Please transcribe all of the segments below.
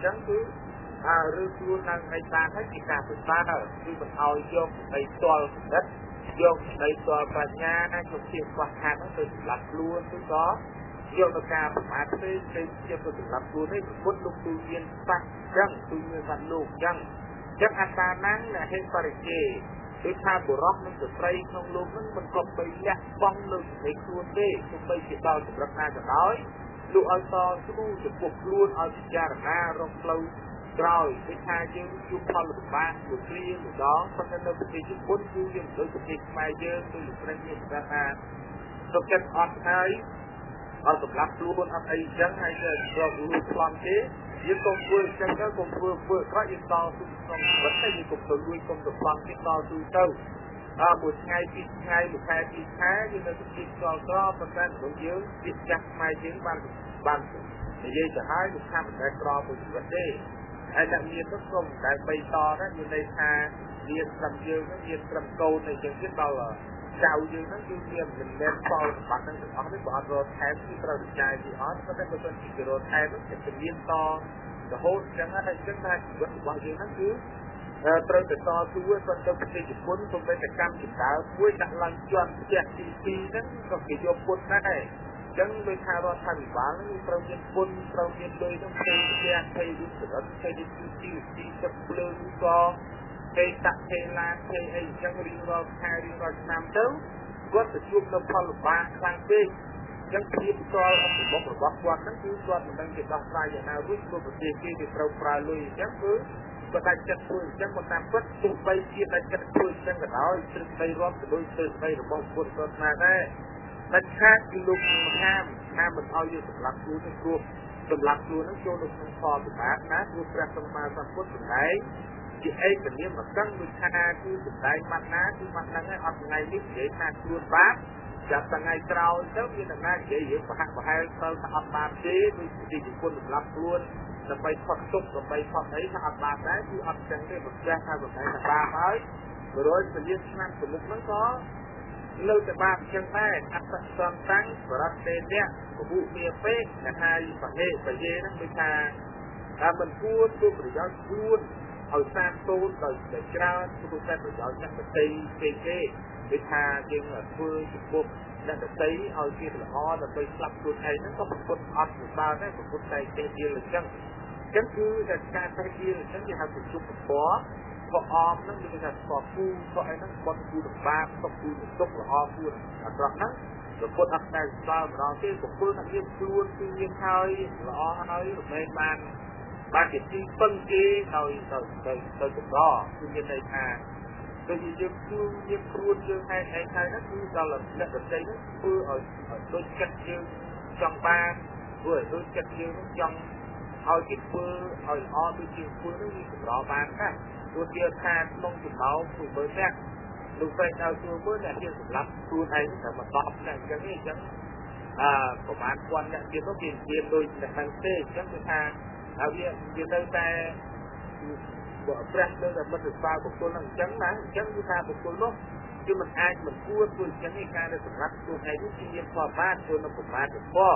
ចឹងគឺឬខ្លួននៅឯបានហើយពីការពិសាគឺមិនឲ្យយកដីផ្ទាល់គំនិតយកដីផ្ទាល់ប្រាជ្ញាយកជាខ្វះខាតហ្នឹងទៅសម្លាប់ខ្លួនឬក៏យកទៅការប្រមាថផ្សេងជាទៅសម្លាប់ខ្លួននេះពុទ្ធលោកទូមានបាក់ចឹងទូមានបាត់លោកចឹងអត្តាណាំងហេតុបរិជេដូចថាបុរសនិងស្ត្រីក្នុងលោកហ្នឹងមិនគប់បីលះបង់នៅនៃខ្លួនទេទោះបីជាដល់កម្រិតណាក៏ដោយលោកឲ្យតស៊ូចំពោះខ្លួនឲ្យពិចារណារកផ្លូវក្រោយដូចថាយើងជួបផលលំបាកមួយគ្រាម្ដងប៉ុន្តែនៅប្រទេសជប៉ុនគឺយើងមិនដូចប្រទេសខ្មែរយើងគឺលោកស្រីមានប្រកាសថាទុកចិត្តអត់ហើយអត់សម្រាប់ខ្លួនអត់អីចឹងហើយទៅរកលួចប្លន់ទេយើងកុំធ្វើចឹងទៅកុំធ្វើក្រោយយើងតស៊ូក្នុងជីវិតតែយើងកុំទៅលួចកុំទៅប្លន់ទេតស៊ូទៅមួយថ្ងៃពីរថ្ងៃមួយខែពីរខែយើងនៅទីស្គាល់ក្រប៉ុន្តែមនុស្សយើងពីចាស់ខ្មែរយើងបាននិយាយទៅហើយលោកថាមិនដែលក្រមួយជីវិតទេហើយអ្នកមានទៅក្រុមដែលបីតណានិយាយថាមានត្រឹមយើងមានត្រឹមកូនតែយើងទៀតដល់ចៅយើងហ្នឹងគឺមានមិនមែនផលសម្បត្តិហ្នឹងទាំងអស់នេះបើអត់រកថែមគឺត្រូវចាយពីអត់ប៉ុន្តែបើមិនពីរកថែមនោះจะមានតរហូតចឹងហើយចឹងថាជីវិតរបស់យើងហ្នឹងគឺត្រូវទៅតស៊ូទៅទៅប្រទេសជប៉ុនសូម្បីតែកម្មជាដើមមួយដាក់ឡើងជាន់ផ្ទះទី2ហ្នឹងក៏គេយកពុនដែរចឹងដោយថារដ្ឋាភិបាលនឹងត្រូវមានពុនត្រូវមានលុយនឹងផ្សេងផ្ទះផ្សេងវិស័យផ្សេងទីទឹកភ្លើងក៏គេតាក់គេឡានគេអីចឹងរៀងរាល់ខែរៀងរាល់ឆ្នាំទៅគាត់ទៅជួបនៅផលលំបាកខ្លាំងពេកចឹងភាពស្គាល់អភិបាលរបស់គាត់ហ្នឹងគឺគាត់មិនដឹងជាដោះស្រាយយ៉ាងណារួចព្រោះប្រទេសគេត្រូវប្រើលុយអញ្ចឹងគឺគាត់តែចិត្តធ្វើអញ្ចឹងគាត់តាមពិតទោះបីជាតែចិត្តធ្វើអញ្ចឹងក៏ដោយទ្រឹស្ដីរាប់ទៅដោយទ្រឹស្ដីរបស់ពុទ្ធសាសនាដែរតែខាតគឺលោកហាមមិនឲ្យយើងសម្លាប់ខ្លួននឹងព្រោះសម្លាប់ខ្លួននឹងចូលនៅក្នុងផលវិបាកណាព្រោះព្រះសម្មាសម្ពុទ្ធសម្ដែងជាឯកនាមមកឹងដូចថាគឺសម្ដែងម៉ាត់ណាគឺម៉ាត់ហ្នឹងហើយអត់ថ្ងៃនេះនិយាយថាខ្លួនបាបចាប់ថ្ងៃក្រោយទៅមានដំណើរនិយាយយើងប្រហាក់ប្រហែលទៅថាអត់បានទេដូចទីជំនុំសម្លាប់ខ្លួនដើម្បីផុតទុកដើម្បីផុតអីថាអត់បានដែរគឺអត់ចឹងទេប្រកាសថាសម្ដែងថាបាបហើយ100ពលាឆ្នាំសមុខហ្នឹងក៏នៅតែបាបចឹងដែរអត្តសន្តាំងបរតទេនៈពហុមេពេកដែលថាបហេបយេហ្នឹងគឺថាមិនគួរធ្វើប្រយោជន៍ខ្លួនឲ្យសាទតូនដោយច្រើនព្រោះតែប្រយោជន៍អ្នកដទៃគេដូចថាយើងធ្វើចំពោះអ្នកដទៃឲ្យគេល្អដើម្បីស្លាប់ខ្លួនឯងហ្នឹងក៏ប្រពុតអត់ស្បើដែរប្រពុតតែទេទៀតអញ្ចឹងគឺតែការតែទៀតអញ្ចឹងគេហៅជាជុំពពក៏អមហ្នឹងគេថាស្ពពូក៏អីហ្នឹងបត់គូលំបាកស្ពពូទុកល្អគួរអាក្រក់ហ្នឹងប្រពុតអត់តែស្បើម្ដងទេប្រពុតថាមានខ្លួនគឺមានហើយល្អហើយមិនមែនបានជាទីពឹងគេដោយចម្រគឺមានន័យថាដូចយើងខ្លួនយើងខ្លួនយើងឯងហ្នឹងគឺដល់អ្នកដទៃហ្នឹងធ្វើឲ្យដូចចិត្តយើងចង់បានធ្វើឲ្យដូចចិត្តយើងចង់ឲ្យគេធ្វើឲ្យល្អដូចជាធ្វើហ្នឹងវាចម្របានដែរព្រោះជាថាក្នុងចំណោមព្រោះមើលអ្នកលោកស្រីដល់ធ្វើមើលអ្នកជាសម្រាប់ខ្លួនឯងតែមកតបតែអញ្ចឹងប្រហែលគាត់អ្នកទៀតនោះគេនិយាយដូចតែហ្នឹងទេអញ្ចឹងគឺថាហើយវានៅតែព្រះនៅតែមិនស្គាល់បុគ្គលហ្នឹងអញ្ចឹងណាអញ្ចឹងគឺថាបុគ្គលនោះគឺមិនអាចមិនគួរធ្វើអញ្ចឹងឯការដែលសម្រាប់ខ្លួនឯងនេះគឺមានផលបាបចូលនៅប្រមាទធម៌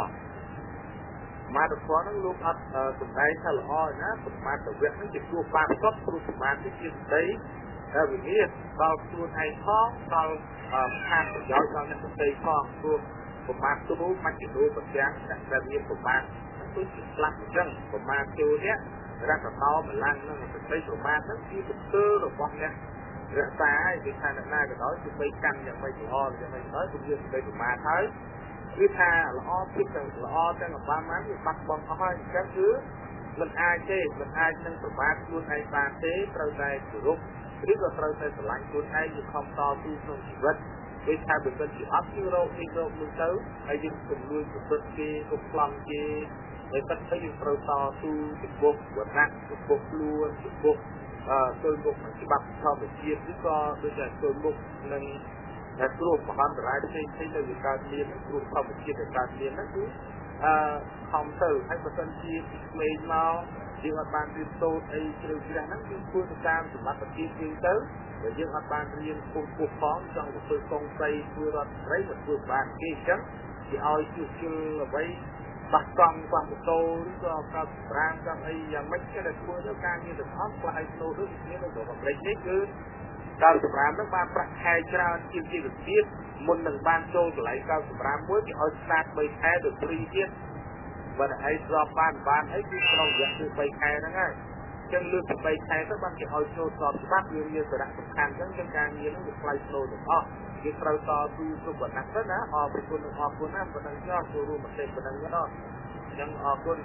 ហ្នឹងលោកអត់សម្ដែងថាល្អណាប្រមាទវៈហ្នឹងជាជួបបាបសពព្រោះប្រមាទនេះជាស្ដីវិនិច្ឆ័យដល់ខ្លួនឯងផងដល់ខាងប្រយោជន៍ដល់អ្នកដទៃផងព្រោះប្រមាទទូមជ្ឈនោប្រទាំងដែលមានប្រមាទដូចជាស្លាប់អញ្ចឹងប្រមាទចូលនេះរកតោម្លាំងនឹងសតិប្រមាទហ្នឹងគឺទន្ទឹរបស់អ្នករក្សាឲ្យគេថាអ្នកណាក៏ដោយគឺបីកាន់យ៉ាងម៉េចល្អយ៉ាងម៉េចទៅគឺយើងសតិប្រមាទហើយគឺថាល្អភាពទាំងល្អទាំងអបាមានវាបាត់បង់អស់ហើយអញ្ចឹងគឺមិនអាចនឹងប្រមាទខ្លួនឯងបានទេត្រូវតែគោរពឬក៏ត្រូវតែស្រឡាញ់ខ្លួនឯងជាខំតស៊ូក្នុងជីវិតដូចថាបើមិនជាអត់គឺរោគនេះទៅហើយយើងគំនួយប្រព្រឹត្តគេគប់ខ្លំគេហើយទឹកទៅយើងត្រូវតស៊ូចំពោះវណ្ណៈចំពោះខ្លួនចំពោះចូលមុខនឹងច្បាប់ធម្មជាតិឬក៏ដូចជាចូលមុខនឹងតែគ្រោះមហន្តរាយផ្សេងៗទៅវាកើតមានគ្រោះធម្មជាតិដែលកើតមានហ្នឹងគឺខំទៅហើយបើសិនជាពីក្មេងមកយើងអត់បានរៀនសូត្រអីជ្រៅជ្រះហ្នឹងគឺធ្វើទៅតាមសមត្ថភាពយើងទៅបើយើងអត់បានរៀនពុះផងចង់ធ្វើកងស្រីធ្វើរដ្ឋស្រីមិនធ្វើបានគេអញ្ចឹងគេឲ្យជួសជុលអ្វី bắt con qua một tô cho các brand cho ấy yang mấy cái là thua nó càng như được hot qua ai tô đó như nó được lấy đấy cứ cao số brand nó ban bạc hai trao chi được biết một lần ban tô lại cao số brand mới thì ở sát bay hai được free biết và ai drop ban ấy cứ trong việc từ bay hai đó ngay chân lương bay hai các bạn chỉ hỏi tô drop bắt như sự đặc biệt hàng chân càng như nó được fly tô được cái trâu to tu tu bẩn nặng rất á bên quân á bẩn nặng nhớ tu một tên bẩn nặng nhớยังquân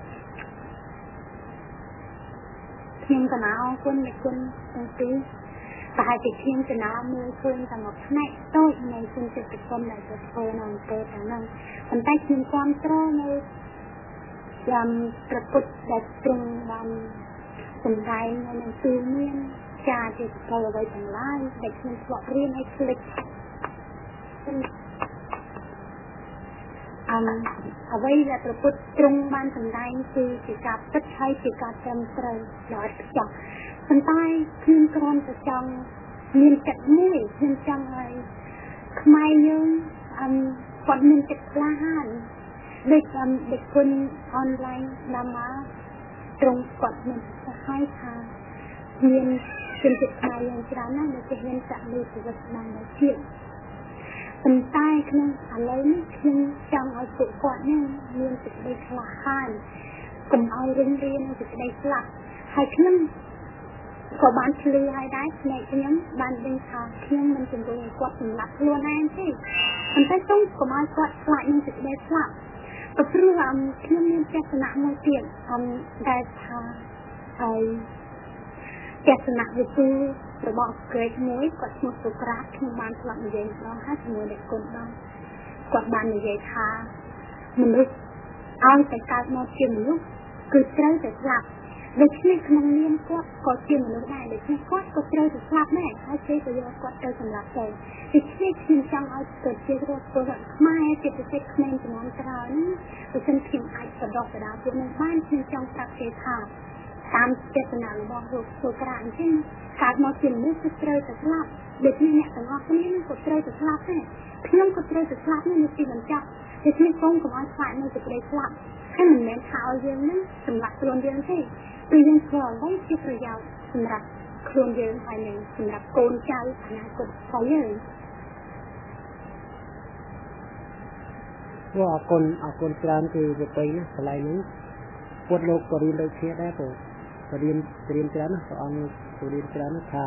ខ្ញុំកណាអរគុណអ្នកគុណទាំងពីរប្រហែលជាខ្ញុំកណាមើលឃើញតែមួយផ្នែកតូចនៃគុណចិត្តគុណដែលធ្វើនៅអង្គទាំងហ្នឹងប៉ុន្តែខ្ញុំគ្រប់គ្រងនៅយ៉ាងប្រពុតដែលទ្រង់បានសម្ដែងនៅក្នុងទូមានចាជាផលអ្វីទាំងឡាយដែលខ្ញុំធ្លាប់រៀនឲ្យភ្លេចអ្វីដែលប្រពុតទ្រង់បានសម្ដែងគឺជាការពិតហើយជាការត្រឹមត្រូវដោយឥតខ្ចោះប៉ុន្តែខ្ញុំគ្រាន់តែចង់មានចិត្តមួយខ្ញុំចង់ឲ្យខ្មែរយើងគាត់មានចិត្តក្លាហានដូចគុណអនឡាញតាមមកទ្រង់គាត់មានសហាយថាមានជនជាតិខ្មែរយ៉ាងច្រើនណាស់ដែលហ៊ានចាក់លើជីវិតបានដល់ជាតិប៉ុន្តែក្នុងឥឡូវនេះខ្ញុំចង់ឲ្យពួកគាត់នេះមានសេចក្តីក្លាហានកុំឲ្យរឹងរានឹងសេចក្តីស្លាប់ហើយខ្ញុំក៏បានឆ្លឺឲ្យដែរផ្នែកខ្ញុំបានដឹងថាខ្ញុំមិនជំរុញឲ្យគាត់សម្លាប់ខ្លួនឯងទេប៉ុន្តែសូមកុំឲ្យគាត់ខ្លាចនឹងសេចក្តីស្លាប់ព្រោះខ្ញុំមានទស្សនៈមួយទៀតដែលថាហើយទស្សនៈវិទូរបស់ក្រិចមួយគាត់ឈ្មោះសូក្រាតខ្ញុំបានស្លាប់និយាយម្ដងហើយជាមួយអ្នកគុណដល់គាត់បាននិយាយថាមនុស្សឲ្យតែកើតមកជាមនុស្សគឺត្រូវតែស្លាប់ដូច្នេះក្នុងនាមគាត់ក៏ជាមនុស្សដែរដូច្នេះគាត់ក៏ត្រូវតែស្លាប់ដែរហើយគេក៏យកគាត់ទៅសម្លាប់ទៅដូច្នេះខ្ញុំចង់ឲ្យប្រជាពលរដ្ឋខ្មែរជាពិសេសក្មេងជំនាន់ក្រោយនេះបើសិនខ្ញុំអាចបដិបដាពួកនឹងបានខ្ញុំចង់ប្រាប់គេថាតាមចេតនារបស់លោកសូក្រាតអញ្ចឹងកើតមកជាមនុស្សគឺត្រូវតែស្លាប់ដូច្នេះអ្នកទាំងអស់គ្នាក៏ត្រូវតែស្លាប់ដែរខ្ញុំក៏ត្រូវតែស្លាប់នៅទីបញ្ចប់ដូច្នេះកុំឲ្យខ្លាចនៅសេចក្តីស្លាប់ហើយមិនមែនថាឲ្យយើងនឹងសម្លាប់ខ្លួនយើងទេគឺយើងធ្វើអ្វីជាប្រយោជន៍សម្រាប់ខ្លួនយើងហើយនឹងសម្រាប់កូនចៅអនាគតរបស់យើងអរគុណច្រើនគឺប្រពៃណាកន្លែងនេះពុទ្ធលោកក៏រៀនដូចគ្នាដែរព្រោះរៀនច្រើនណាព្រះអង្គរៀនច្រើនថា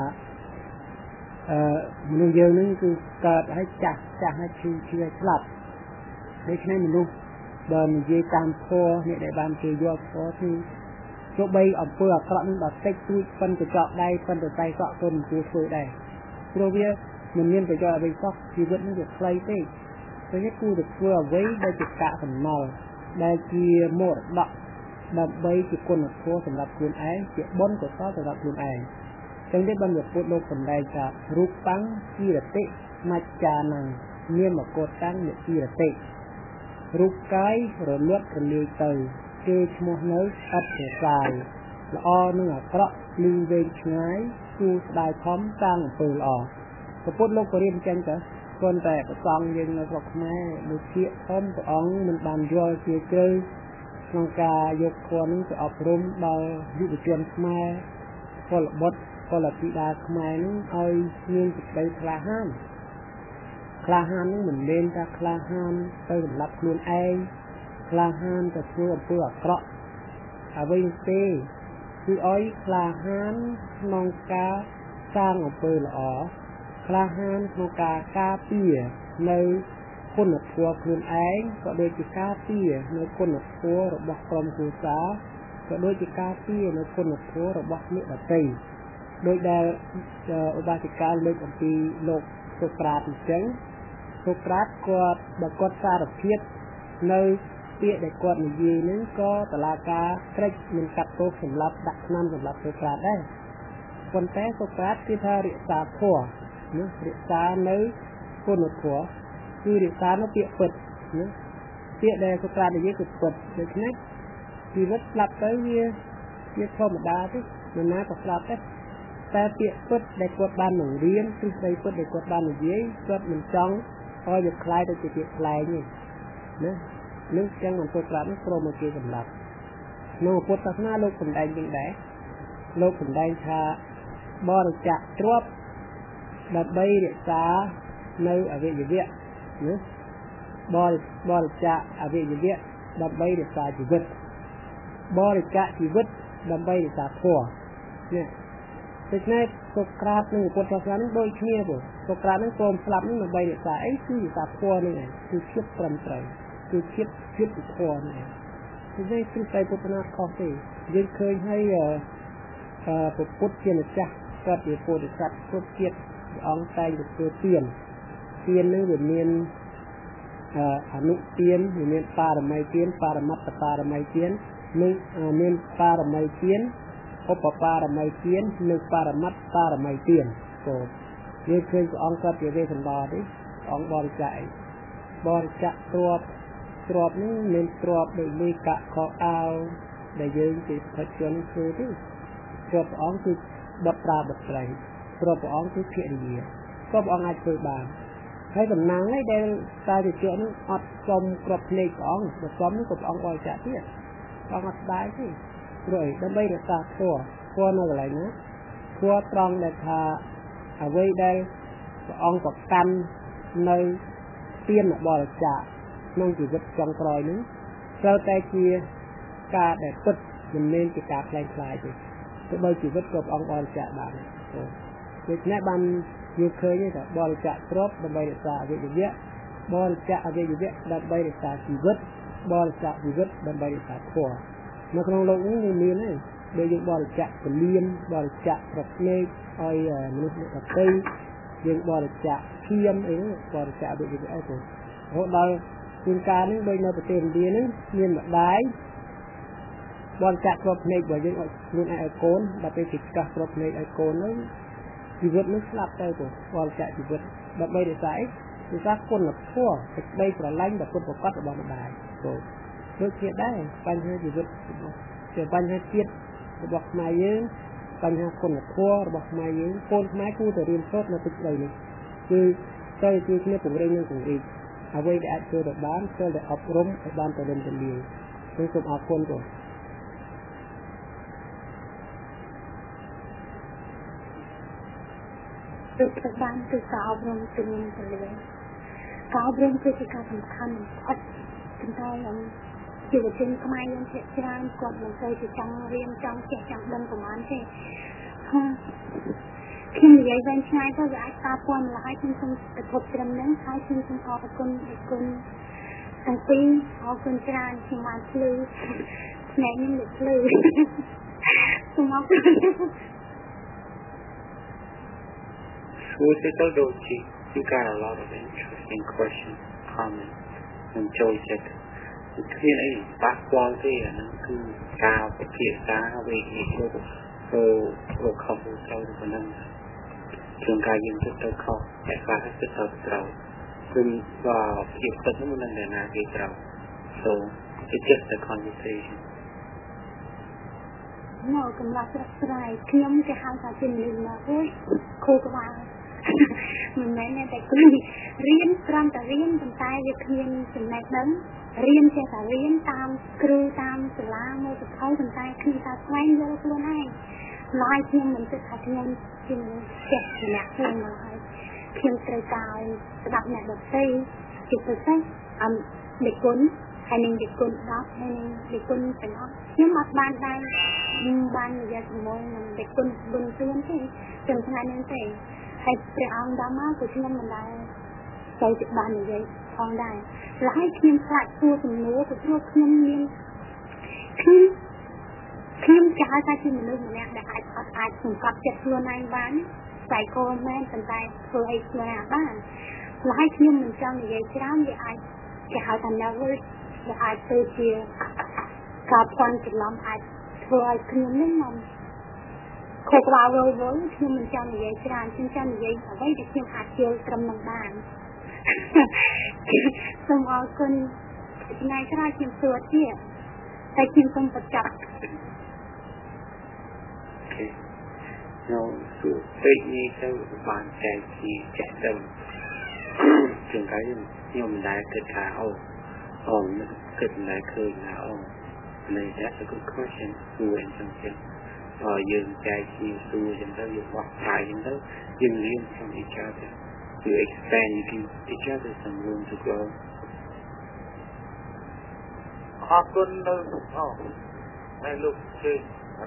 មនុស្សយើងនឹងគឺកើតឲ្យចាស់ឲ្យឈឺស្លាប់ដូច្នេះមនុស្សបើនិយាយតាមធម៌អ្នកដែលបានគេយកធម៌គឺទោះបីអំពើអាក្រក់នឹងដល់តិចតួចប៉ុន្តែចោកដៃប៉ុន្តែតែសក់ទុនគួរធ្វើដែរព្រោះវាមិនមានប្រយោជន៍អ្វីសោះជីវិតនឹងវាខ្លីទេដូច្នេះគួរតែធ្វើអ្វីដែលជាកាកសំណល់ដែលជាមរតកដើម្បីជាគុណធម៌សម្រាប់ខ្លួនឯងជាបុណ្យកុសលសម្រាប់ខ្លួនឯងចឹងទេបានពុទ្ធលោកសម្ដែងថារូបតាំងគិរតិមច្ចានំមានមកុតាំងនិគិរតិរូបកាយរលត់រលាយទៅគេឈ្មោះនៅអត់ប្រសើរល្អនឹងអាក្រក់លឺវែងឆ្ងាយគួរស្ដាយខំសាងអំពើល្អពុទ្ធលោកក៏រៀបចឹងទៅប៉ុន្តែប្រសងយើងនៅស្រុកខ្មែរដូចជាធំព្រះអង្គមិនបានយល់ជាជ្រៅក្នុងការយកធម៌នេះទៅអប់រំដល់យុវជនខ្មែរពលបុត្រពលធីតាខ្មែរនឹងឲ្យមានសេចក្តីក្លាហាននឹងមិនមែនថាក្លាហានទៅសម្លាប់ខ្លួនឯងក្លាហានទៅធ្វើអំពើអាក្រក់អ្វីទេគឺឲ្យក្លាហានក្នុងការសាងអំពើល្អក្លាហានក្នុងការការពារនៅគុណធម៌ខ្លួនឯងក៏ដូចជាការពារនៅគុណធម៌របស់ក្រុមគ្រួសារក៏ដូចជាការពារនៅគុណធម៌របស់អ្នកដទៃដោយដែលឧបាសិកាលើកអំពីលោកសូក្រាតអញ្ចឹងសូក្រាតគាត់សារភាពនៅពាក្យដែលគាត់និយាយហ្នឹងក៏តឡាការក្រិចមិនកាត់ទោសសម្រាប់ដាក់ឆ្នាំសម្រាប់សូក្រាតដែរប៉ុន្តែសូក្រាតគឺថារក្សាធម៌រក្សានៅគុណធម៌គឺរក្សានៅពាក្យពិតណាពាក្យដែលសូក្រាតនិយាយគឺពិតដូច្នេះជីវិតស្លាប់ទៅវាធម្មតាទេនរណាក៏ស្លាប់ដែរតែពាក្យពិតដែលគាត់បានបង្រៀនទ្រឹស្ដីពិតដែលគាត់បាននិយាយគាត់មិនចង់ឲ្យវាคล้ายទៅជាពាក្យខ្លែងទេណាนึกยังมันตัวกลางโปรโมเกสำหรับโนพุทธศาสนาโลกคนใดยิ่งใดโลกคนใดชาบริจาครวบดับใบเดชาในอเวจีเวียนะบริจาคอเวจีเวียดับใบเดชาชีวิตบริจาคชีวิตดับใบเดชาทั่วเนี่ยแต่ในโอกาสนึงพุทธศาสนาโดยเชี่ยวโอกาสนึงกรมสลับนึงดับใบเดชาไอ้คือเดชาทั่วนี่ไงคือเชี่ยวตรมตรคือเชี่ยวทั่วนี่คือในสิ่งใดพุทธนาข้อที่ยังเคยให้พุทธเจ้าจ้ะก็เป็นโพธิสัตว์ทุกเกียรติองค์ใจเป็นตัวเตียนนึงเมียนอนุเตียนเมียนปารมัยเตียนปารมัตตปารมัยเตียนนึงเมียนปารมัยเตียนอุปปารมัยเตียนนึงปารมัตปารมัยเตียนก็ยังเคยองค์ก็เป็นเวสันดาดิองค์บริจาคตรวบนี้เมียนตรวบโดยมีกะขอเอาได้ยืนติดพัดจนคือที่ตรวบองค์คือบัตราบัตรายตรวบองค์คือเพียรเดียก็องค์อาจเคยบางให้กำนังให้ได้ตาจะเจาะนั้นอัดกลมกรอบในองค์แต่กลมนั้นกับองค์บริจาคที่องค์อัดได้ที่เลยดับเบิลเดตาทั่วนั่นอะไรนะทั่วตรองเดตาเอาไว้ได้องค์กับกันในเตียนบริจาคนั่งจีบจังกรอยนึงเราแต่เชียการแต่ปุ๊บมันเน้นจีการคลายๆจีจะเบอร์จีบกับองค์บริจาคบ้างเด็กแม่บ้านยูเคยนี่แต่บริจาคครบดับเบิลเดตาเยอะแยะบริจาคเยอะแยะดับเบิลเดตาจีบบริจาคจีบดับเบิลเดตาทั่วในขนมโลกนี้มีนะโดยยังบริจาคเป็นเลี้ยงบริจาคแบบเล็กอ้อยมนุษย์แบบเต้ยังบริจาคเทียมเองบริจาคแบบนี้ไอ้ตัวเพราะเราคุณการนี้โดยในประเทศเดียนั้นมีแบบได้บริจาคแบบเล็กแบบยังรุ่นไอโคนแบบไปติดกับแบบเล็กไอโคนนั้นชีวิตมันสลับไปตัวบริจาคชีวิตแบบไม่ได้ใส่คือสักคนแบบทั่วได้ประไลแบบคนปกติแบบไม่ได้ตัวเลือกเทียบได้ปัญหาชีวิตเกี่ยวปัญหาเทียบบอกมาเยอะปัญหาคนแบบทั่วบอกมาเยอะคนไม้คู่แต่เรียนโคตรมาติดเลยนี่คือใจคือเนี่ยผมเรียนเรื่องของอีกเอาไว้ได้เจอแบบบ้านเจอแบบอบรมบ้านตัวเดิมตัวเดียวคือสมอาคนก่อนคือบ้านคือการอบรมตัวเองตัวเองการอบรมคือการสำคัญอัดถึงได้ยังอยู่เช่นทำไมยังเสียใจกดมันเคยจะจังเรียนจังเสียจังดังประมาณใช่khi mà dạy bên trai có giải ta quan là hai chân không được thuộc trầm nắng hai chân không họ con thằng tiên họ con trai thì mà lư mẹ nhưng được lư không học Suicidal Doji, you got a lot of interesting questions, comments, and joy check. Khi ấy bác quan thế là nó cứ cao cái kia xa về cái rồi không sao được năng trường ca dương thức tới không để phá hết sức hợp trầuซึ่งว่าเกี่ยวกับนั้นมันเป็นอะไรที่เรา so it's just a conversation เนาะกำลังจะใส่เครื่องจะหาสารเป็นหนึ่งนะเฮ้ยครูก็ว่ามันแม่เนี่ยแต่ก็เรียนตามแต่เรียนจนตายจะเพียงจนแม่ดังเรียนแค่แต่เรียนตามครูตามสลาโมจะเข้าจนตายคือตาแคว้นเยอะตัวให้ลายเพียงมันจะขัดเงินจริงเจ็บหนักเลยมาให้เพียงไกลกายดับหนักแบบเต้จิตเต้เด็กคนให้หนึ่งเด็กคนรับให้หนึ่งเด็กคนเป็นน้องยังมัดบ้านได้บ้านอยากมองเด็กคนบนเตือนที่จนขนาดนั้นเองให้ไปเอาดราม่าcủaที่นั่นมันได้ใจจิตบ้านอย่างไรท้องได้แล้วให้เพียงผลัดตัวถึงเนื้อถึงตัวเพียงเนียนคือจะให้ใช้ที่มันลึกเนี่ยแต่อาจถึงกับเจ็บตัวในบ้านใส่โคแม่เป็นใจเคยตัวในบ้านแล้วให้เพียงมันจังอย่างไรที่ร้านจะอาจจะหาทำแนวเลยจะอาจเจอเชียร์กับความจิตล้อมอาจเคยเพียงไม่นอนโคกวาวเลยว่าคือมันจังอย่างไรที่ร้านซึ่งจังอย่างไรแต่ว่าจะเพียงอาจเจอกำลังบ้านสมเอาคนนายชราชิมตัวเที่ยแต่ชิมคนประจับเราสู่เป็นนี้เจ้าบานใจที่แก่ดำถึงการที่ยมได้เกิดขาเอา good like good now. That's a good question. Who and something. You guys see who and though you walk by and though you learn from each other. You expand, you give each other some room to grow. I look good.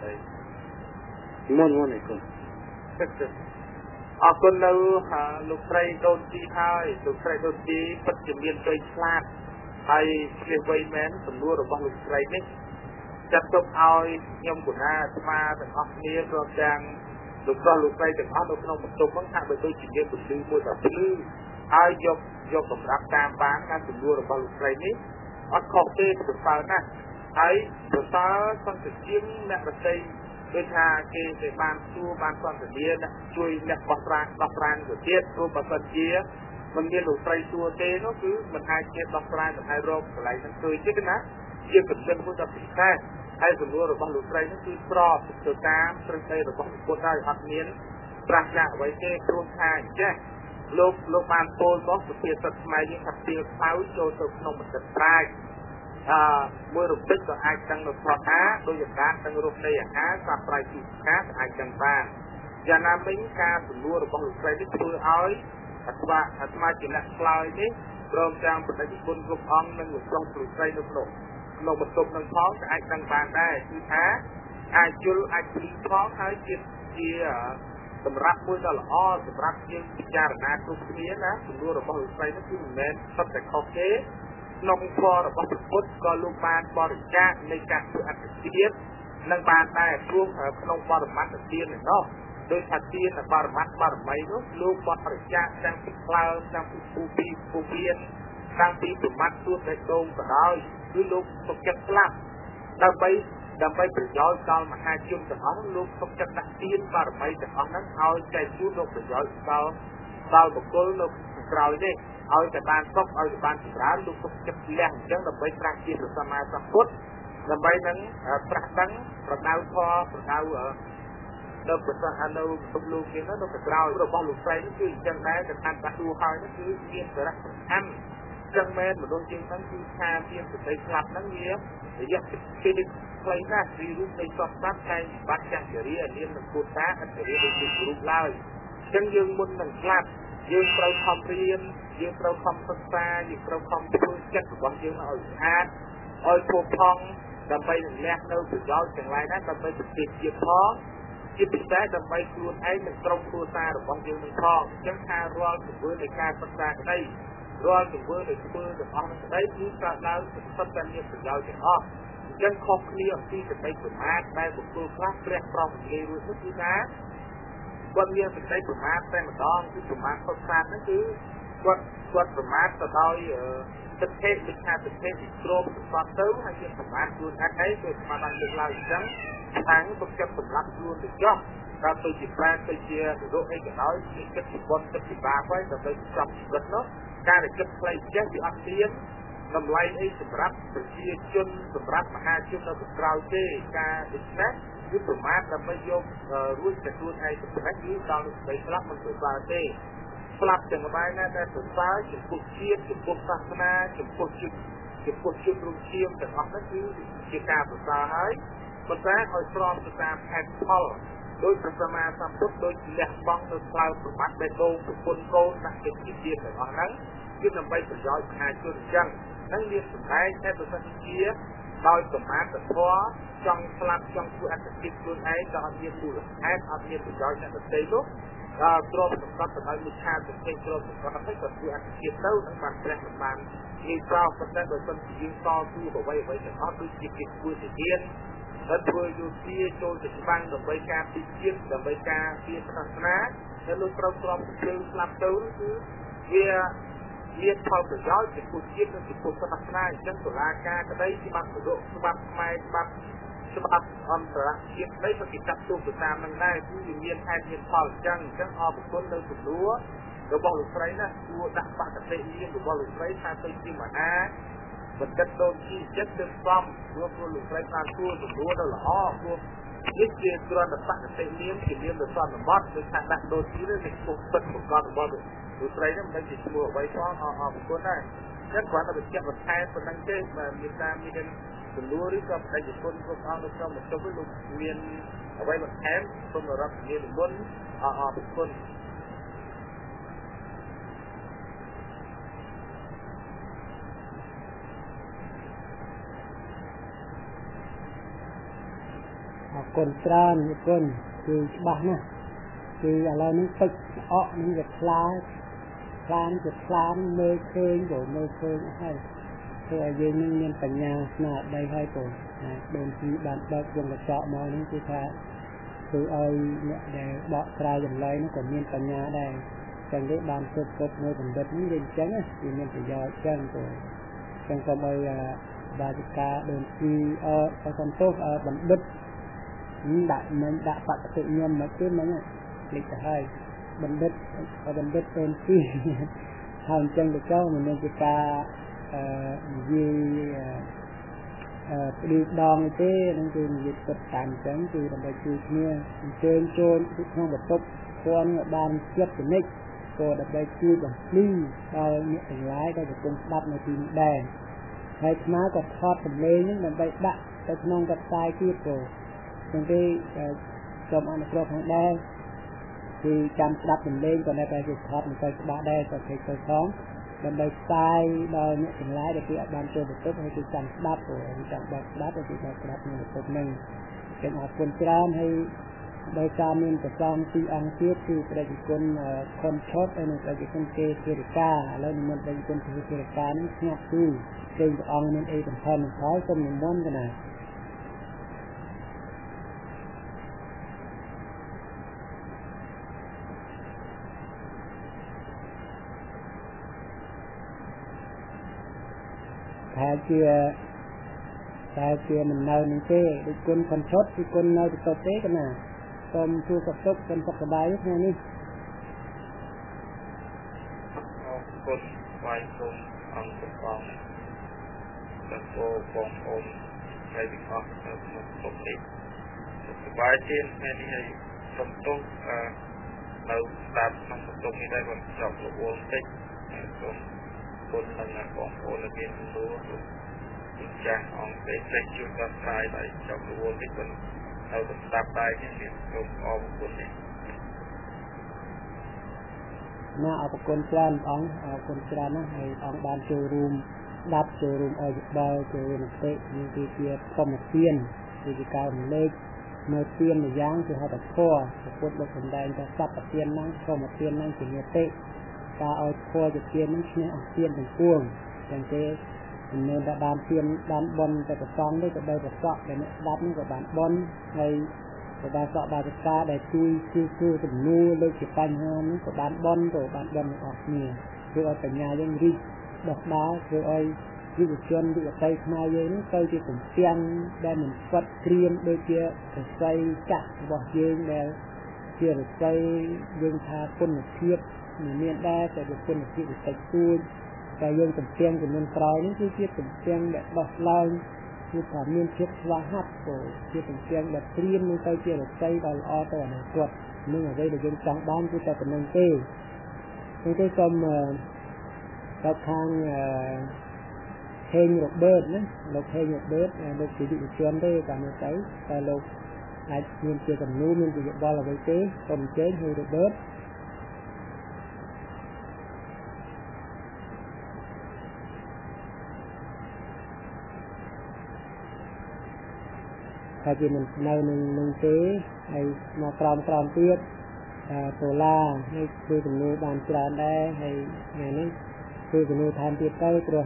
One I go. អរគុណនៅលោកស្រីដូនទីហើយលោកស្រីដូនទីពិតជាមានដូចឆ្លាតហើយឆ្លៀសវៃមែនសំណួររបស់លោកស្រីនេះចាត់ទុកឲ្យខ្ញុំគណៈអាត្មាទាំងអស់គ្នាព្រមទាំងលោកស្រីលោកស្រីទាំងអស់នៅក្នុងបន្ទប់ហ្នឹងថាបើដូចជាមានពលឺមួយដល់ភ្លឺហើយយកសម្រាប់តាមបានការសំណួររបស់លោកស្រីនេះអត់ខុសទេប្រសើរណាស់ហើយប្រសើរសន្តិភាពអ្នកប្រតិដូចថាគេបានសួរបានសន្ទនាជួយអ្នកបោះប្រាស់ទៅទៀតព្រោះបើសិនជាមិនមានលោកស្រីសួរទេនោះគឺមិនអាចជាដោះស្រាយមិនអាចរកកន្លែងហ្នឹងឃើញទេណាជាកណ្ដឹងមួយដ៏ពិសេសហើយសំណួររបស់លោកស្រីនេះគឺស្របទៅតាមព្រឹត្តិរបស់ពុទ្ធហើយអត់មានប្រាជ្ញាអ្វីទេព្រោះថាអញ្ចេះលោកបានពោលមកសុភាសិតខ្មែរយើងថាពីខ្មៅចូលទៅក្នុងបណ្ឌិតប្រាជ្ញមួយរំពេចក៏អាចដឹងនៅផ្នត់ថាដោយការទាំងរូបនៃអាហារសាប្រៃទីខាអាចដឹងបានយ៉ាងណាមិញការសំណួររបស់លោកស្រីនេះធ្វើឲ្យអាត្មាជាអ្នកឆ្លើយនេះព្រមទាំងបដិគុណគ្រប់អង្គនិងលោកស្រុកលោកស្រីនៅក្នុងបន្ទប់នឹងផងក៏អាចដឹងបានដែរគឺថាអាចយល់អាចពីផងហើយជាសម្រាប់មួយដ៏ល្អសម្រាប់យើងពិចារណាគ្រប់គ្នាណាសំណួររបស់លោកស្រីនេះគឺមិនមែនសុទ្ធតែខុសទេក្នុងធម៌របស់ពុទ្ធក៏លោកបានបរិច្ចាគនៃការធ្វើអត្តទាននិងបានដែរព្រមក្នុងបរមត្ថទាននោះដោយថាទានបរមត្ថបារមីនោះលោកបរិច្ចាគទាំងពីក្លើមទាំងពីពូពៀនទាំងពីប្រមាត់ទួតដែលដូងក៏ដោយគឺលោកទុកចិត្តស្លាប់ដើម្បីប្រយោជន៍ដល់មហាជនទាំងអស់លោកទុកចិត្តដាក់ទានបារមីទាំងអស់ហ្នឹងឲ្យចែកជូនលោកប្រយោជន៍ដល់បុគ្គលនៅក្រោយនេះឲ្យតែបានសុខឲ្យតែបានចម្រើនលោកទុកចិត្តលះអញ្ចឹងដើម្បីប្រាស់ជាព្រះសម្មាសម្ពុទ្ធដើម្បីនឹងប្រាស់ដឹងប្រដៅធម៌ប្រដៅនៅប្រសាសន៍នៅទុកលោកនេះនៅក្រោយរបស់លោកស្រីនេះគឺអញ្ចឹងដែរតែតាមបាត់ទូហើយនេះគឺមានសារៈសំខាន់ចឹងមែនមនុស្សជាងហ្នឹងគឺថាមានសេចក្តីស្លាប់ហ្នឹងវារយៈពេលខ្លីណាស់ពីរូបនៃសពសត្វតែបាត់ចាស់ចរិយានាមនឹងពុទ្ធតាអត្តរិយដូចជារូបឡើយចឹងយើងមុននឹងស្លាប់យើងត្រូវខំរៀនយើងត្រូវខំសិក្សាយើងត្រូវខំធ្វើចិត្តរបស់យើងឲ្យស្អាតឲ្យផូរផង់ដើម្បីលះនៅប្រយោជន៍ទាំងឡាយណាដើម្បីប្រទេសជាតិផងជាពិសេសដើម្បីខ្លួនឯងនិងក្រុមគ្រួសាររបស់យើងនឹងផងចឹងថារាល់ទង្វើនៃការសិក្សាក្តីរាល់ទង្វើដែលធ្វើទាំងអស់នឹងក្តីគឺកើតឡើងសុទ្ធតែមានប្រយោជន៍ទាំងអស់អញ្ចឹងខុសគ្នាអំពីសេចក្តីប្រមាទដែលបុគ្គលខ្លះព្រះប្រោសនិយាយរួចនោះគឺថាគាត់មានសេចក្តីប្រមាទតែម្ដងគឺប្រមាទខុសខាតហ្នឹងគឺគាត់ប្រមាទទៅដោយទឹកភេទវិខាទឹកភេទពីក្រមសន្តិទៅហើយជាប្រមាទខ្លួនឯងគឺស្មានបានលើកឡើងអញ្ចឹងខាងទុកចិត្តសម្រាប់ខ្លួនទៅចោះដល់ទៅជាប្រាណទៅជារោគអីក៏ដោយជាចិត្តពីបុណ្យចិត្តពីបាបហើយដើម្បីចាប់ជីវិតនោះការដែលចិត្តផ្លេចចេះវាអត់មានតម្លៃអីសម្រាប់ប្រជាជនសម្រាប់មហាជននៅក្រៅទេការដូច្នេះគឺប្រមាថដើម្បីយករួចទៅខ្លួនឯងទៅផ្លេចគឺដល់ស្ដីស្លាប់មិនប្រសើរទេស្លាប់ទាំងឡាយណាដែលប្រសើរចំពោះជាតិចំពោះសាសនាចំពោះជនរួមឈាមទាំងអស់នោះគឺជាការប្រសើរហើយប៉ុន្តែឲ្យស្របទៅតាមហេតុផលដោយព្រះសម្មាសម្ពុទ្ធដោយលះបង់នៅក្លៅប្រមាថដែលដូងប្រពន្ធកូនដាក់ចិត្តជាជាតិទាំងអស់ហ្នឹងគឺដើម្បីប្រយោជន៍មហាជនអញ្ចឹងហ្នឹងមានសម្ដែងតែប្រសិទ្ធជាដោយប្រមាថធម៌ចង់ស្លាប់ចង់ធ្វើអត្តកិច្ចខ្លួនឯងក៏អត់មានមូលហេតុអត់មានប្រយោជន៍អ្នកដទៃនោះទ្រព្យសម្បត្តិទៅឲ្យមិឆាទៅពេកទ្រព្យសម្បត្តិឲ្យក៏ធ្វើអត្តកិច្ចទៅនឹងបានព្រះមិនបានងាយស្រួលប៉ុន្តែបើមិនជាតស៊ូអ្វីទាំងអស់ដូចជាគេធ្វើទៅទៀតហើយធ្វើយុធាចូលទៅច្បាំងដើម្បីការពីជាតិដើម្បីការពីសាសនាដែលលោកត្រូវទ្រាំជើងស្លាប់ទៅគឺវាមានផលប្រយោជន៍ចំពោះជាតិនិងចំពោះសាសនាអញ្ចឹងតុលាការក្តីច្បាប់ប្រដកច្បាប់ខ្មែរច្បាប់អន្តរជាតិក្តីក៏គេចាត់ទុកទៅតាមនឹងដែរគឺវាមានហេតុមានផលអញ្ចឹងអរគុណនៅសំណួររបស់លោកស្រីណាគួរដាក់បកតិយារបស់លោកស្រីថាទៅជាមហាបណ្ឌិតដូនជីចិត្តទៅសំព្រោះលោកស្រីបានគួរសំណួរទៅល្អព្រោះនេះជាគ្រាន់តែបកតិយាជាមានទៅសន្មតដូចថាដាក់ដូនជីនេះគឺពុទ្ធពិតប្រកបរបស់លោកស្រីនេះមិនជាឈ្មោះអ្វីផងអរគុណដែរ rất quá là được chặt một hai phần năng chế mà Việt Nam mình từng lúa đi cho đại dịch quân không ăn được trong một số cái lục miền ở đây một tháng không đượcรับmiền quân được quân คนตรานคนคือบ้านนะคืออะไรนี่ตึกอ้อนี่จะคล้ายจะคล้ายเมื่อเคยอยู่เมื่อเคยให้คือยืนเงียบปัญญาหน้าได้ให้ตัวโดนที่บ้านเราวงกระเจาะมานี่คือថាคือเอาเนี่ยได้บอกตราอย่างไรนั่นก็เงียบปัญญาได้จังได้บ้านสุดๆในบัณฑิตนี่เรียนจังที่มันจะย่อจังตัวจังก็เอาบาจิกาโดนที่เอาคนโตบัณฑิตđã phạt tự nhiên mà chứ mấy lịch haiបណ្ឌិតเป็นที่ทำจังเจ้ามันnên cái ta gì đi đòn thế nênคือdịch tập tạm chẳng từ làm bài chơi kia chơi trôn không được tốt con ban tiếp từ nick rồi đặt bài chơi bằng ly đòi những thành lái đây là công đắp này thì đèn hay má có thoát tầm lên nhưng mà bài đặt cái non gặp sai kia rồi trong cái trong ăn cơm hàng đen thì chăm đắp mình lên còn đây phải thoát mình phải ba đen còn phải coi sóng làm bài sai đòi những thành lái để khi ban chơi được tốt hay thì chăm đắp rồi chăm đắp rồi thì đắp mình được tốt mìnhเป็นออกคนกลางให้โดยการมีแต่การที่อังกฤษคือประชาชนคนชอบเป็นประชาชนเกย์เกย์กาแล้วมันเป็นคนที่เกย์กานั้นงับตู้เกย์อังมันเองเป็นคนท้ายก็มีม้วนกันนะถ้าเชื่อมันเน่าหนึ่งเต้ดูคนคนชดดูคนเน่าจะตกเต้กันนะต้มชูกับซุปเป็นปกติยุคนี้คนวายคนอังกฤษฟองแล้วก็ฟองอมใช้วิเคราะห์แล้วก็ตกเต้สบายเช่นแม่ที่ให้สมตุ้งเราตัดน้องสมตุ้งนี้ได้แบบจับตัวโอนเต้คนหนึ่งของโอนเรียนรู้จากองค์เป็นใจจุดรับสายไปจับตัวที่คนเราต้องตัดไปที่เรียนรู้ออกคนนี้น่าเอาปกติองคนกลางนะให้องบานโจรูมดับโจรูมเอาจุดเบาโจรูมเตะมีที่เกียร์คอมเซียนที่การเล็กเมื่อเซียนในย่างคือเขาตัดข้อพูดเราสนใจจะซับเซียนนั่งคอมเซียนนั่งถึงเตะตาเอาข้อจะเซียนนั่งเนี่ยเซียนเป็นพ่วงอย่างเตะเนื้อดานเซียนดานบอลแต่กระซองได้กับใบกระเซาะแบบนี้ดับนี่กับบานบอลในกับบานเซาะบานกาได้คือถึงนู่เลยจีบปัญหานี่กับบานบอลตัวบานบอลออกเนี่ยคือเอาแต่งานยังรีดอกดาวคือเอายืดชนยืดใจมาเยอะนี่เคยจะถึงเตียงได้เหมือนฟัดเตรียมโดยเฉพาะใจจักบอกเยอะแล้วเชื่อใจยังพาคนเทียบเหมือนได้แต่บุคคลที่ใจตู้แต่ยังถึงเตียงถึงมันกลายนี่คือเทียบถึงเตียงแบบดอกลายคือถามเงินเช็ดว่าฮับโตที่ถึงเตียงแบบเตรียมมันเคยเชื่อใจตลอดแต่ในกดนึกอะไรเดี๋ยวยังจังบ้านคือแต่เป็นนังเต้นังเต้กลมกับทางเฮงหลบเบิร์ดนะหลบเฮงหลบเบิร์ดหลบสีดิบชวนได้ตามในใจแต่หลบไอ้เงินเกี่ยวกับนู้นเงินเกี่ยวกับบอลเราไปเต้กลมเจ๊เฮงหลบเบิร์ดถ้าจะมันในหนึ่งเต้ไอ้มากรามเตี้ยตัวล่าให้คือถึงนู้นบานจานได้ให้ไงนี่คือถึงนู้นทานเตี้ยใกล้ตัว